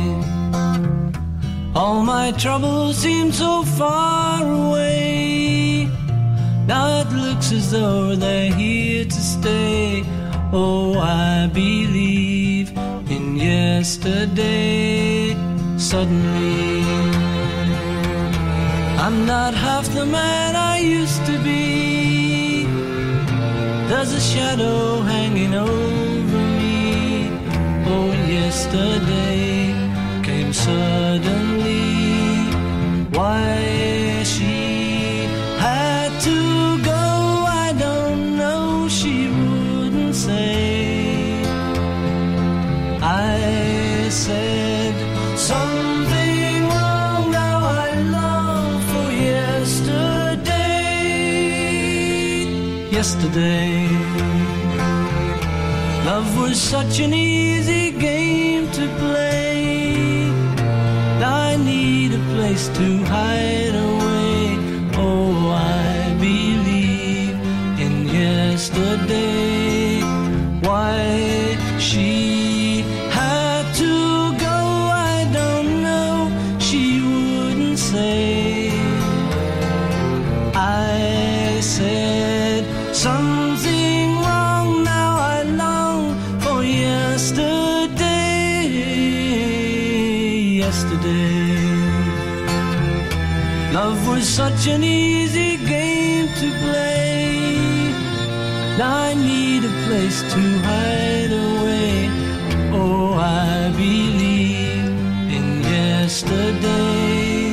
Speaker 9: All my troubles seem so far away. Now it looks as though they're here to stay. Oh, I believe in yesterday. Suddenly, I'm not half the man I used to be. There's a shadow hanging over me. Oh, yesterday came suddenly. Why she had to go, I don't know, she wouldn't say. I said something wrong, now I long for yesterday. Yesterday, love was such an easy game to play. I need a place to hide away. Oh, I believe in yesterday. Why she had to go, I don't know, she wouldn't say. I said something wrong, now I long for yesterday. Yesterday, love was such an easy game to play. Now I need a place to hide away. Oh, I believe in yesterday.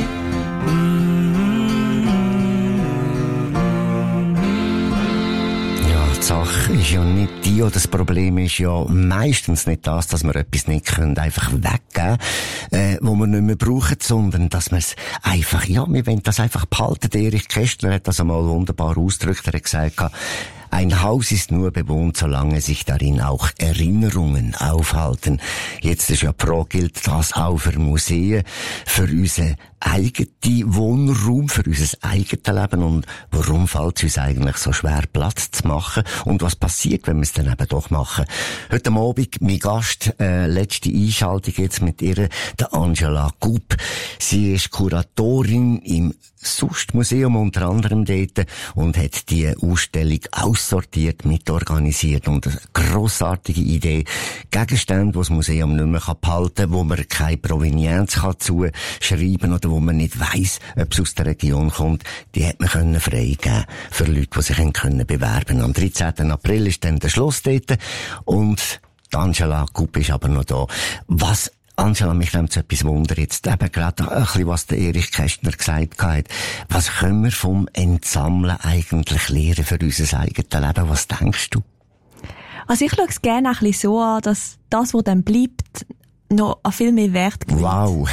Speaker 7: Ja, die Sache ist ja nicht die, oder das Problem ist ja meistens nicht das, dass wir etwas nicht können, einfach weggeben, äh, wo wir nicht mehr brauchen, sondern dass wir es einfach, ja, wir wollen das einfach behalten. Erich Kästner hat das einmal wunderbar ausgedrückt. Er hat gesagt, ein Haus ist nur bewohnt, solange sich darin auch Erinnerungen aufhalten. Jetzt ist ja Pro, gilt das auch für Museen, für unseren eigenen Wohnraum, für unser eigenes Leben. Und warum fällt es uns eigentlich so schwer, Platz zu machen? Und was passiert, wenn wir es dann eben doch machen? Heute Abend mein Gast, äh, letzte Einschaltung jetzt mit ihr, der Angela Gupp. Sie ist Kuratorin im Sust-Museum unter anderem dort und hat die Ausstellung aussortiert, mitorganisiert und eine grossartige Idee. Gegenstände, die das Museum nicht mehr behalten kann, wo man keine Provenienz kann zuschreiben oder wo man nicht weiss, ob es aus der Region kommt, die hat man können freigeben für Leute, die sich können bewerben. Am dreizehnten April ist dann der Schluss dort und die Angela Gupp ist aber noch da. Was Angela, mich nimmt so etwas Wunder jetzt eben gerade ein bisschen, was der Erich Kästner gesagt hat. Was können wir vom Entsammeln eigentlich lernen für unser eigenes Leben? Was denkst du?
Speaker 10: Also ich schaue es gerne ein bisschen so an, dass das, was dann bleibt, noch an viel mehr Wert gewinnt.
Speaker 7: Wow.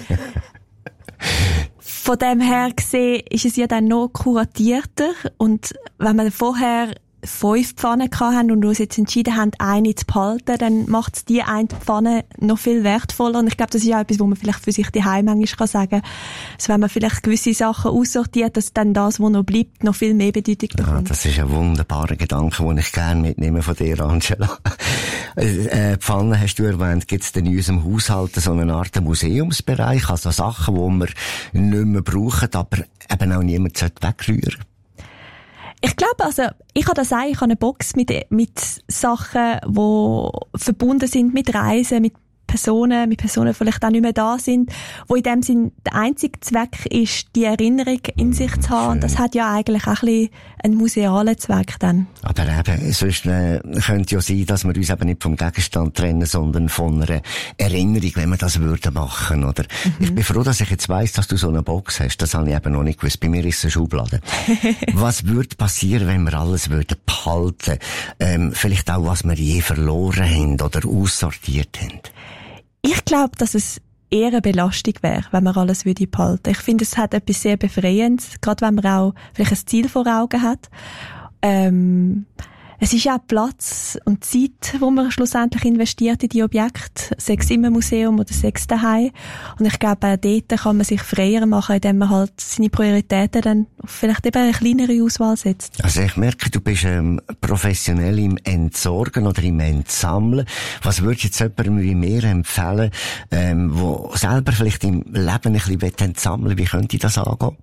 Speaker 10: Von dem her gesehen ist es ja dann noch kuratierter und wenn man vorher fünf Pfannen hatten und uns jetzt entschieden haben, eine zu behalten, dann macht es die eine Pfanne noch viel wertvoller. Und ich glaube, das ist auch etwas, wo man vielleicht für sich daheim manchmal sagen kann. Also wenn man vielleicht gewisse Sachen aussortiert, dass dann das, was noch bleibt, noch viel mehr Bedeutung bekommt.
Speaker 7: Ja, das ist ein wunderbarer Gedanke, den ich gerne mitnehme von dir, Angela. Äh, Pfannen hast du erwähnt, gibt es denn in unserem Haushalt so eine Art Museumsbereich, also Sachen, die wir nicht mehr brauchen, aber eben auch niemand wegrühren sollte?
Speaker 10: Ich glaube, also, ich habe das auch, ich habe eine Box mit, mit Sachen, die verbunden sind mit Reisen, mit Personen, mit Personen, die vielleicht auch nicht mehr da sind, wo in dem Sinn der einzige Zweck ist, die Erinnerung in sich zu haben. Und das hat ja eigentlich auch ein bisschen einen musealen Zweck dann.
Speaker 7: Aber eben, sonst äh, könnte ja sein, dass wir uns eben nicht vom Gegenstand trennen, sondern von einer Erinnerung, wenn wir das würden machen, oder? Mhm. Ich bin froh, dass ich jetzt weiss, dass du so eine Box hast. Das habe ich eben noch nicht gewusst. Bei mir ist es eine Schublade. Was würde passieren, wenn wir alles würden behalten? Ähm, vielleicht auch, was wir je verloren haben oder aussortiert haben?
Speaker 10: Ich glaube, dass es eher eine Belastung wäre, wenn man alles würde behalten. Ich finde, es hat etwas sehr Befreiendes, gerade wenn man auch vielleicht ein Ziel vor Augen hat. Ähm, Es ist ja auch Platz und Zeit, wo man schlussendlich investiert in die Objekte, sei es im Museum oder sei es daheim. Und ich glaube, auch dort kann man sich freier machen, indem man halt seine Prioritäten dann auf vielleicht eben eine kleinere Auswahl setzt.
Speaker 7: Also ich merke, du bist ähm, professionell im Entsorgen oder im Entsammeln. Was würdest du jetzt jemandem wie mir empfehlen, ähm, wo selber vielleicht im Leben ein bisschen entsammeln will? Wie könnte ich das angehen?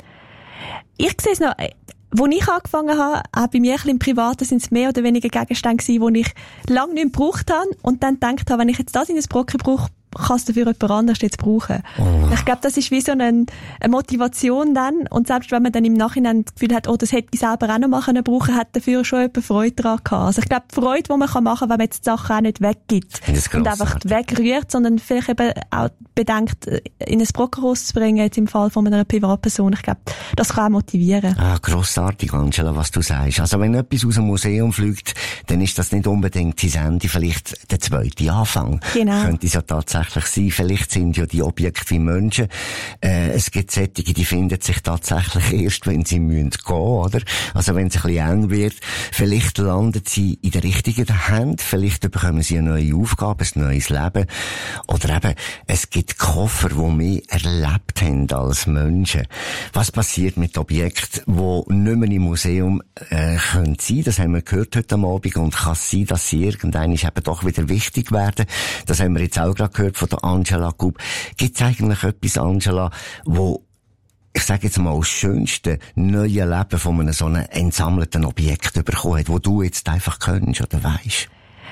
Speaker 10: Ich sehe es noch, Als ich angefangen habe, auch bei mir ein bisschen im Privaten, sind es mehr oder weniger Gegenstände gewesen, die ich lange nicht mehr gebraucht habe und dann gedacht habe, wenn ich jetzt das in ein Brocken brauche, kann es dafür jemand anderes jetzt brauchen. Oh. Ich glaube, das ist wie so eine, eine Motivation dann. Und selbst wenn man dann im Nachhinein das Gefühl hat, oh, das hätte ich selber auch noch mal können brauchen, hat dafür schon jemand Freude daran gehabt. Also ich glaube, die Freude, die man machen kann, wenn man jetzt die Sachen auch nicht weggibt und einfach wegrührt, sondern vielleicht eben auch bedenkt, in ein Brockenhaus zu bringen, jetzt im Fall von einer Privatperson. Ich glaube, das kann auch motivieren.
Speaker 7: Ah, grossartig, Angela, was du sagst. Also wenn etwas aus dem Museum fliegt, dann ist das nicht unbedingt das Ende, vielleicht der zweite Anfang.
Speaker 10: Genau.
Speaker 7: Könnte es ja tatsächlich sein. Vielleicht sind ja die Objekte wie Menschen. Äh, es gibt solche, die finden sich tatsächlich erst, wenn sie müssen gehen, oder? Also wenn es ein bisschen eng wird. Vielleicht landen sie in der richtigen Hand. Vielleicht bekommen sie eine neue Aufgabe, ein neues Leben. Oder eben, es gibt Koffer, die mehr erlebt haben als Menschen. Was passiert mit Objekten, die nicht mehr im Museum äh, können sein? Das haben wir gehört heute Abend und kann sein, dass sie irgendwann eben doch wieder wichtig werden. Das haben wir jetzt auch gerade gehört von der Angela Gub. Gibt es eigentlich etwas, Angela, wo, ich sage jetzt mal, das schönste neue Leben von einem so einem entsammelten Objekt bekommen hat, wo du jetzt einfach kennst oder weisst?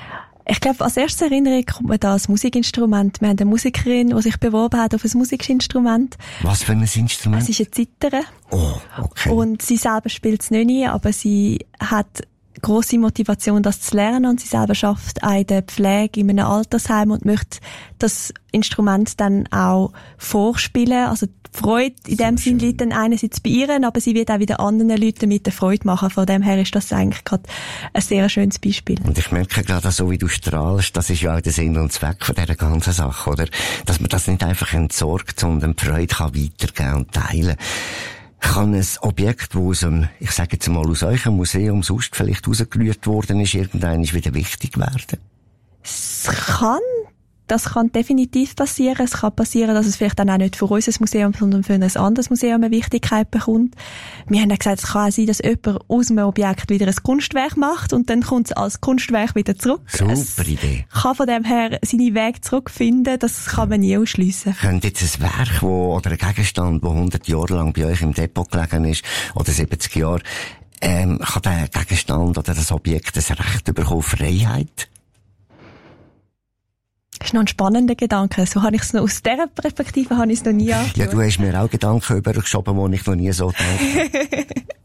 Speaker 10: Ich glaube, als erste Erinnerung kommt mir da als Musikinstrument. Wir haben eine Musikerin, die sich beworben hat auf ein Musikinstrument.
Speaker 7: Was für ein Instrument?
Speaker 10: Es ist eine Zither.
Speaker 7: Oh, okay.
Speaker 10: Und sie selber spielt es nicht nie, aber sie hat grosse Motivation, das zu lernen, und sie selber schafft auch in der Pflege in einem Altersheim und möchte das Instrument dann auch vorspielen. Also die Freude in dem Sinn liegt dann einerseits bei ihr, aber sie wird auch wieder anderen Leuten mit der Freude machen. Von dem her ist das eigentlich gerade ein sehr schönes Beispiel.
Speaker 7: Und ich merke gerade, so wie du strahlst, das ist ja auch der Sinn und Zweck von dieser ganzen Sache, oder? Dass man das nicht einfach entsorgt, sondern die Freude kann weitergeben und teilen. Kann ein Objekt, das aus einem, ich sage jetzt mal, aus eurem Museum sonst vielleicht rausgerührt worden ist, irgendwann wieder wichtig werden?
Speaker 10: Es kann, das kann definitiv passieren. Es kann passieren, dass es vielleicht dann auch nicht für unser Museum, sondern für ein anderes Museum eine Wichtigkeit bekommt. Wir haben ja gesagt, es kann auch sein, dass jemand aus einem Objekt wieder ein Kunstwerk macht und dann kommt es als Kunstwerk wieder zurück.
Speaker 7: Super
Speaker 10: es
Speaker 7: Idee.
Speaker 10: Kann von dem her seinen Weg zurückfinden, das kann man nie ausschliessen.
Speaker 7: Könnte jetzt ein Werk, wo, oder ein Gegenstand, der hundert Jahre lang bei euch im Depot gelegen ist, oder siebzig Jahre, ähm, kann der Gegenstand oder das Objekt ein Recht bekommen, Freiheit?
Speaker 10: Das ist noch ein spannender Gedanke. So habe ich es noch, aus dieser Perspektive habe ich es noch nie angeschaut.
Speaker 7: Ja, du hast mir auch Gedanken übergeschoben, die ich noch nie so denke.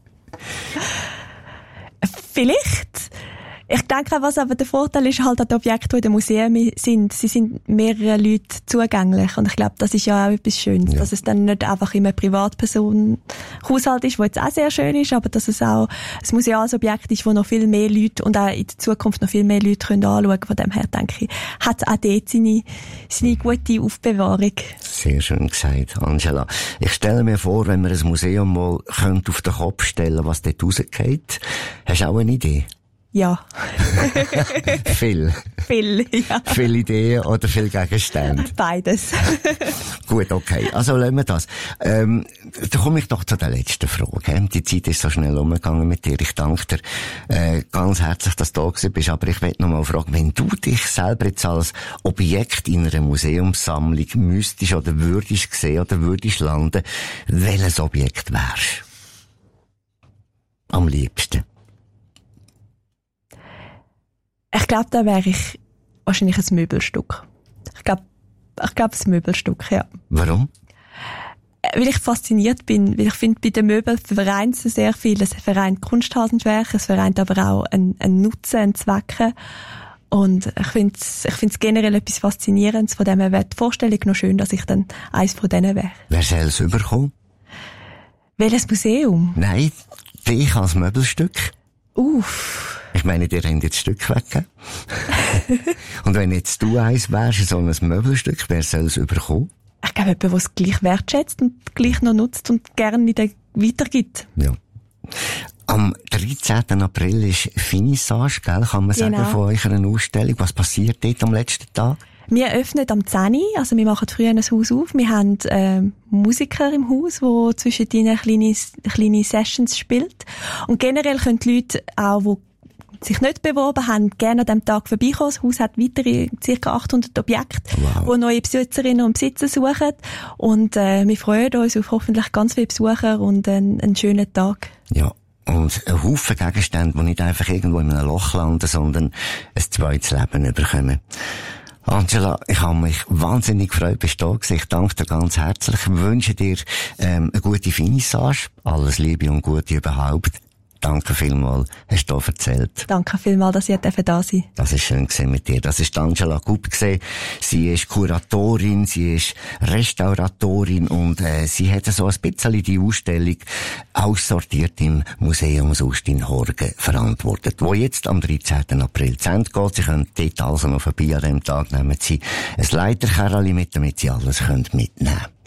Speaker 10: Vielleicht. Ich denke, was aber der Vorteil ist halt an den Objekten, die in den Museen sind, sie sind mehreren Leuten zugänglich. Und ich glaube, das ist ja auch etwas Schönes, ja. Dass es dann nicht einfach immer ein Privatpersonenhaushalt ist, der jetzt auch sehr schön ist, aber dass es auch ein museales Objekt ist, wo noch viel mehr Leute und auch in der Zukunft noch viel mehr Leute können anschauen können. Von dem her, denke ich, hat es auch dort seine, seine gute Aufbewahrung.
Speaker 7: Sehr schön gesagt, Angela. Ich stelle mir vor, wenn wir ein Museum mal auf den Kopf stellen, was dort rausgeht. Hast du auch eine Idee?
Speaker 10: Ja.
Speaker 7: Viel.
Speaker 10: Viel, ja.
Speaker 7: Viele Ideen oder viel Gegenstände?
Speaker 10: Beides.
Speaker 7: Gut, okay. Also lassen wir das. Ähm, da komme ich doch zu der letzten Frage. Die Zeit ist so schnell umgegangen mit dir. Ich danke dir äh, ganz herzlich, dass du da gewesen bist. Aber ich möchte noch mal fragen, wenn du dich selber jetzt als Objekt in einer Museumssammlung müsstest oder würdest sehen oder würdest landen, welches Objekt wärst? Am liebsten?
Speaker 10: Ich glaube, da wäre ich wahrscheinlich ein Möbelstück. Ich glaube, ich glaube, ein Möbelstück, ja.
Speaker 7: Warum?
Speaker 10: Weil ich fasziniert bin, weil ich finde, bei den Möbeln vereint es sehr viel. Es vereint Kunsthandwerk, es vereint aber auch einen, einen Nutzen, einen Zweck. Und ich finde es ich find's generell etwas Faszinierendes. Von dem her wäre die Vorstellung noch schön, dass ich dann eins von denen wäre.
Speaker 7: Wer soll es überkommen?
Speaker 10: Welches Museum?
Speaker 7: Nein, dich als Möbelstück.
Speaker 10: Uff.
Speaker 7: Ich meine, dir haben jetzt Stück weggegeben. Und wenn jetzt du eins wärst, so ein Möbelstück, wer soll es überkommen?
Speaker 10: Ich glaube, jemand, der es gleich wertschätzt und gleich noch nutzt und gerne wieder weitergibt.
Speaker 7: Ja. Am dreizehnten April ist Finissage, gell? Kann man
Speaker 10: Genau.
Speaker 7: sagen, von eurer Ausstellung. Was passiert dort am letzten Tag?
Speaker 10: Wir öffnen am zehn Uhr, also wir machen früher ein Haus auf. Wir haben äh, Musiker im Haus, die zwischen ihnen kleine, kleine Sessions spielt. Und generell können die Leute auch, die sich nicht beworben haben, gerne an diesem Tag vorbeikommen. Das Haus hat weitere ca. achthundert Objekte,
Speaker 7: Wow.
Speaker 10: wo neue Besitzerinnen und Besitzer suchen. Und äh, wir freuen uns auf hoffentlich ganz viele Besucher und einen, einen schönen Tag.
Speaker 7: Ja. Und ein Haufen Gegenstände, die nicht einfach irgendwo in einem Loch landen, sondern ein zweites Leben bekommen. Angela, ich habe mich wahnsinnig gefreut, bist du da gewesen. Ich danke dir ganz herzlich. Ich wünsche dir ähm, eine gute Finissage. Alles Liebe und Gute überhaupt. Danke vielmals, hast du hier erzählt.
Speaker 10: Danke vielmals, dass ihr da sein dürfen.
Speaker 7: Das ist schön gewesen mit dir. Das ist Angela Gupp gewesen. Sie ist Kuratorin, sie ist Restauratorin und äh, sie hat so ein bisschen die Ausstellung aussortiert im Museum Sust in Horgen verantwortet, wo jetzt am dreizehnten April zu Ende geht. Sie können dort also noch vorbei an dem Tag, nehmen Sie ein Leiterkerli mit, damit Sie alles können mitnehmen können.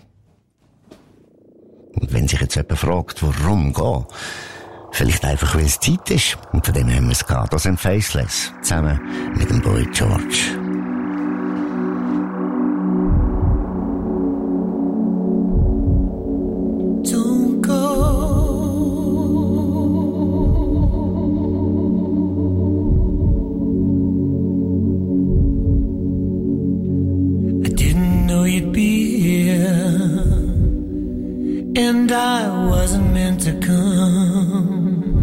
Speaker 7: Und wenn sich jetzt jemand fragt, warum gehen? Vielleicht einfach, weil es Zeit ist. Und von dem haben wir es gehabt. Das sind Faceless. Zusammen mit dem Boy George.
Speaker 11: Don't go. I didn't know you'd be here, and I wasn't meant to come.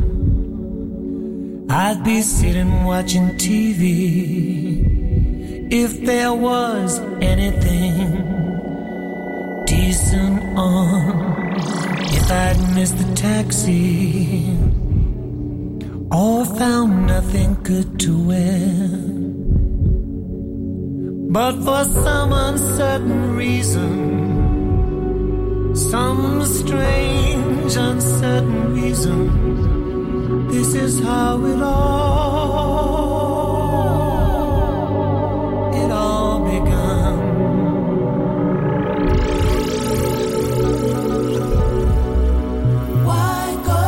Speaker 11: I'd be sitting watching T V if there was anything decent on. If I'd missed the taxi or found nothing good to wear, but for some uncertain reason, some strange uncertain reason, this is how it all, it all begun. Why go,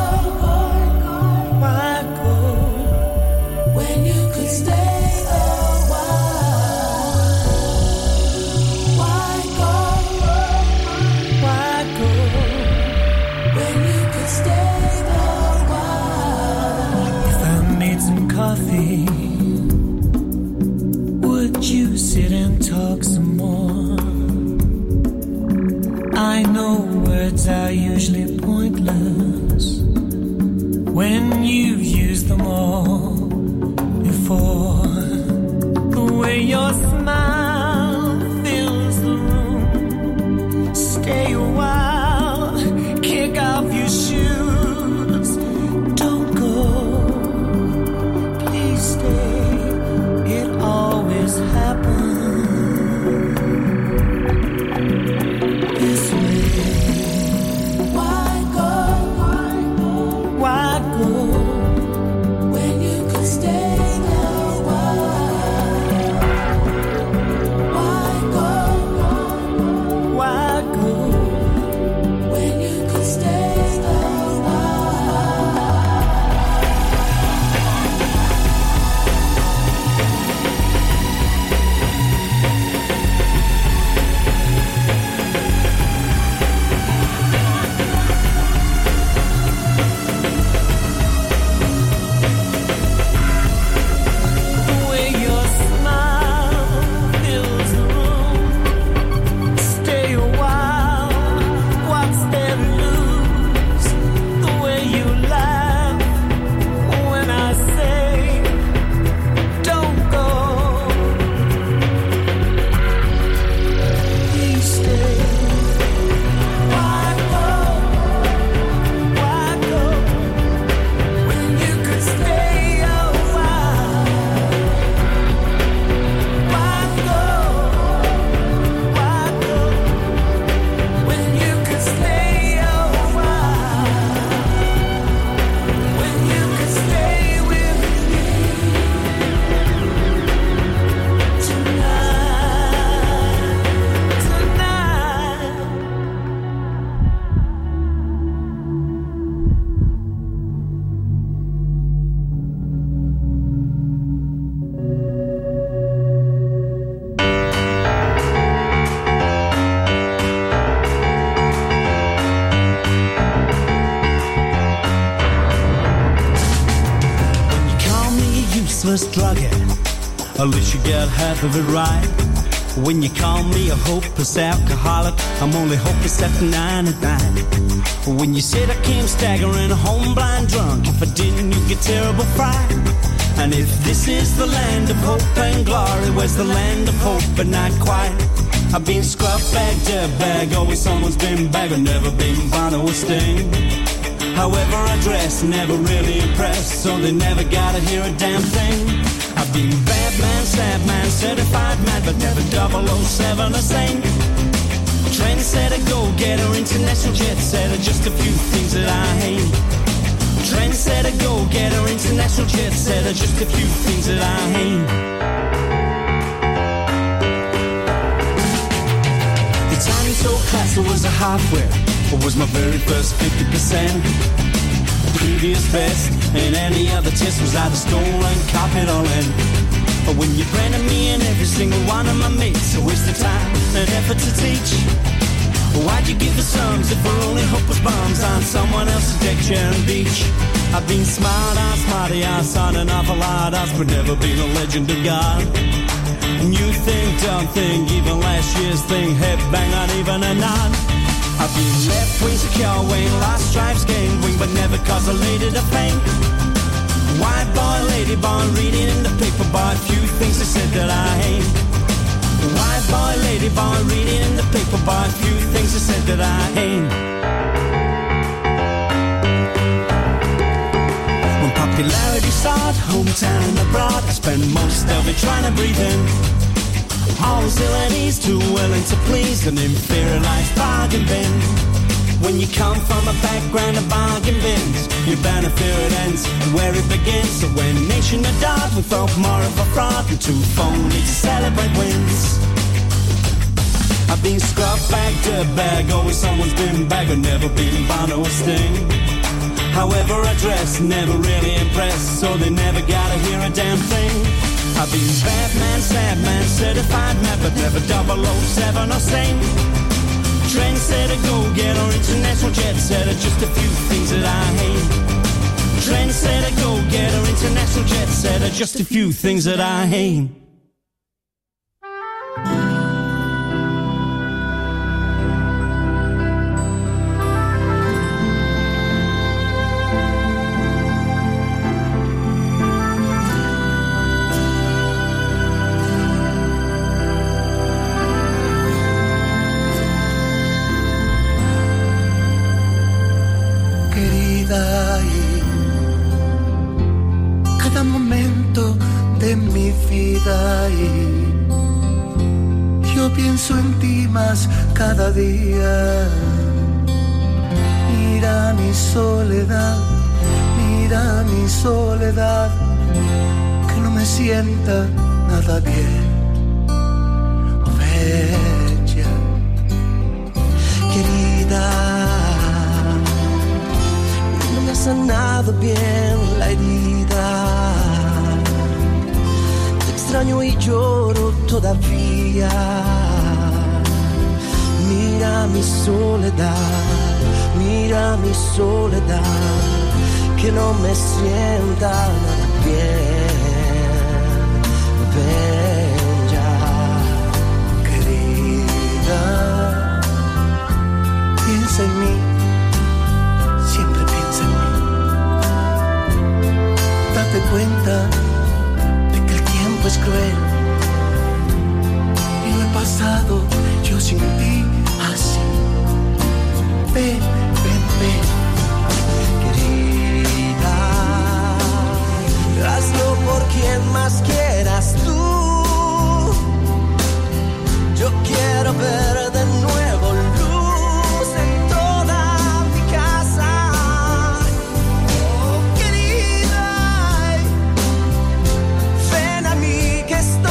Speaker 11: why go, when you could stay a while? Why go, why go, when you could stay a while? If I made some coffee, would you sit and talk some more? I know words are usually pointless when you've used them all before. The way your smile fills the room. Stay a while, kick off your shoes. Don't go, please stay. It always happens this way. Why go? Why go? When you could stay a while.
Speaker 12: worthless drug addict. At least you get half of it right. When you call me a hopeless alcoholic, I'm only hopeless after nine at night. When you said I came staggering home blind drunk, if I didn't you get terrible fright. And if this is the land of hope and glory, where's the land of hope but not quite? I've been scrubbed bag, dead bag, always someone's been bag, but never been bothered with sting. However I dress, never really impressed, so they never gotta hear a damn thing. I've been bad man, sad man, certified mad, but never double oh seven a saint. Trendsetter, go-getter, international jet-setter, just a few things that I hate. Trendsetter, go-getter, international jet-setter, just a few things that I hate. The time so class was a halfware, it was my very first fifty percent. Previous best in any other test was either stolen, copied, or in. But when you branded me and every single one of my mates, a waste of time and effort to teach. Why'd you give the sums if our only hope was bombs on someone else's deck chair and beach? I've been smart ass, smarty ass on an awful lot ass, but never been a legend of God. New thing, dumb thing, even last year's thing, headbang, not even a nod. I've been left wing, secure wing, lost stripes, gained wing, but never caused a lady to faint. White boy, lady boy, reading in the paper boy, few things they said that I hate. White boy, lady boy, reading in the paper boy, few things they said that I hate. When popularity sought, hometown and abroad, I spent most of it trying to breathe in. All facilities too willing to please an inferior-life's bargain bin. When you come from a background of bargain bins, your benefit ends and where it begins. So when nation adored, we felt more of a fraud than too phony to celebrate wins. I've been scrubbed back, dirt bag, always someone's been bag, but never been bound to a sting. However I dress, never really impressed, so they never gotta hear a damn thing. I've been bad man, sad man, certified mad, but never double oh seven or sane. Trendsetter, go-getter, international jet-setter, just a few things that I hate. Trendsetter, go-getter, international jet-setter, just a few things that I hate.
Speaker 11: Cada momento de mi vida y yo pienso en ti más cada día. Mira mi soledad, mira mi soledad, que no me sienta nada bien. Oh, bella, querida, no me ha sanado bien la herida. Te extraño y lloro todavía. Mira mi soledad, mira mi soledad, que no me sienta nada bien. Ven ya, querida, piensa en mí, siempre piensa en mí. Date cuenta de que el tiempo es cruel y lo he pasado yo sin ti así. Ven, ven, ven, querida, hazlo por quien más quieras tú. Yo quiero ver de nuevo luz en toda mi casa. Oh, querida, ven a mí que estoy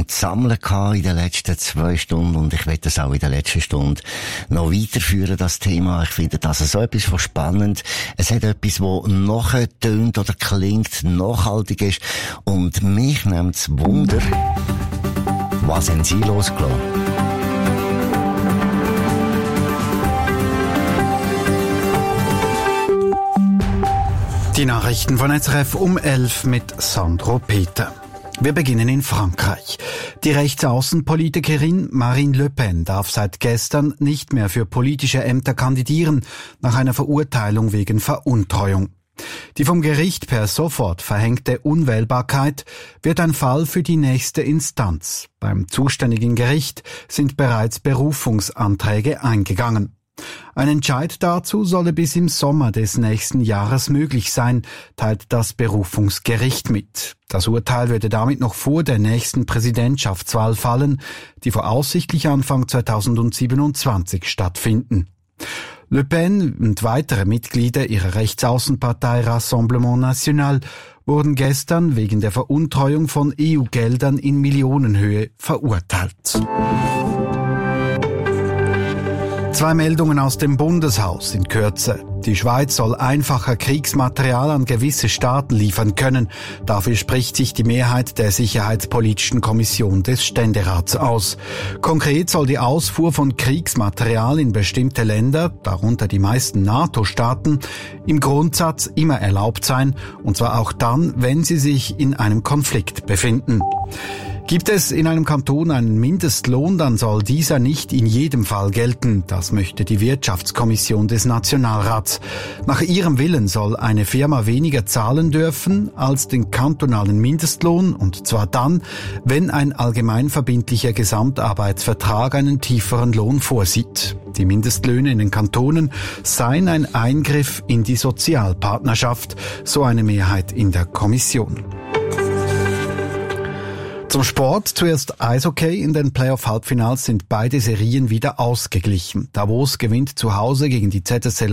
Speaker 7: lang zu sammeln gehabt in den letzten zwei Stunden und ich werde das auch in der letzten Stunde noch weiterführen, das Thema. Ich finde das so etwas von spannend. Es hat etwas, das nachtönt oder klingt, nachhaltig ist und mich nimmt es Wunder, was haben Sie losgelassen?
Speaker 13: Die Nachrichten von S R F um elf mit Sandro Peter. Wir beginnen in Frankreich. Die Rechtsaußenpolitikerin Marine Le Pen darf seit gestern nicht mehr für politische Ämter kandidieren, nach einer Verurteilung wegen Veruntreuung. Die vom Gericht per sofort verhängte Unwählbarkeit wird ein Fall für die nächste Instanz. Beim zuständigen Gericht sind bereits Berufungsanträge eingegangen. Ein Entscheid dazu solle bis im Sommer des nächsten Jahres möglich sein, teilt das Berufungsgericht mit. Das Urteil würde damit noch vor der nächsten Präsidentschaftswahl fallen, die voraussichtlich Anfang zweitausendsiebenundzwanzig stattfinden. Le Pen und weitere Mitglieder ihrer Rechtsaußenpartei Rassemblement National wurden gestern wegen der Veruntreuung von E U-Geldern in Millionenhöhe verurteilt. Zwei Meldungen aus dem Bundeshaus in Kürze. Die Schweiz soll einfacher Kriegsmaterial an gewisse Staaten liefern können. Dafür spricht sich die Mehrheit der Sicherheitspolitischen Kommission des Ständerats aus. Konkret soll die Ausfuhr von Kriegsmaterial in bestimmte Länder, darunter die meisten NATO-Staaten, im Grundsatz immer erlaubt sein, und zwar auch dann, wenn sie sich in einem Konflikt befinden. Gibt es in einem Kanton einen Mindestlohn, dann soll dieser nicht in jedem Fall gelten. Das möchte die Wirtschaftskommission des Nationalrats. Nach ihrem Willen soll eine Firma weniger zahlen dürfen als den kantonalen Mindestlohn, und zwar dann, wenn ein allgemeinverbindlicher Gesamtarbeitsvertrag einen tieferen Lohn vorsieht. Die Mindestlöhne in den Kantonen seien ein Eingriff in die Sozialpartnerschaft, so eine Mehrheit in der Kommission. Zum Sport zuerst Eishockey. In den Playoff-Halbfinals sind beide Serien wieder ausgeglichen. Davos gewinnt zu Hause gegen die Z S C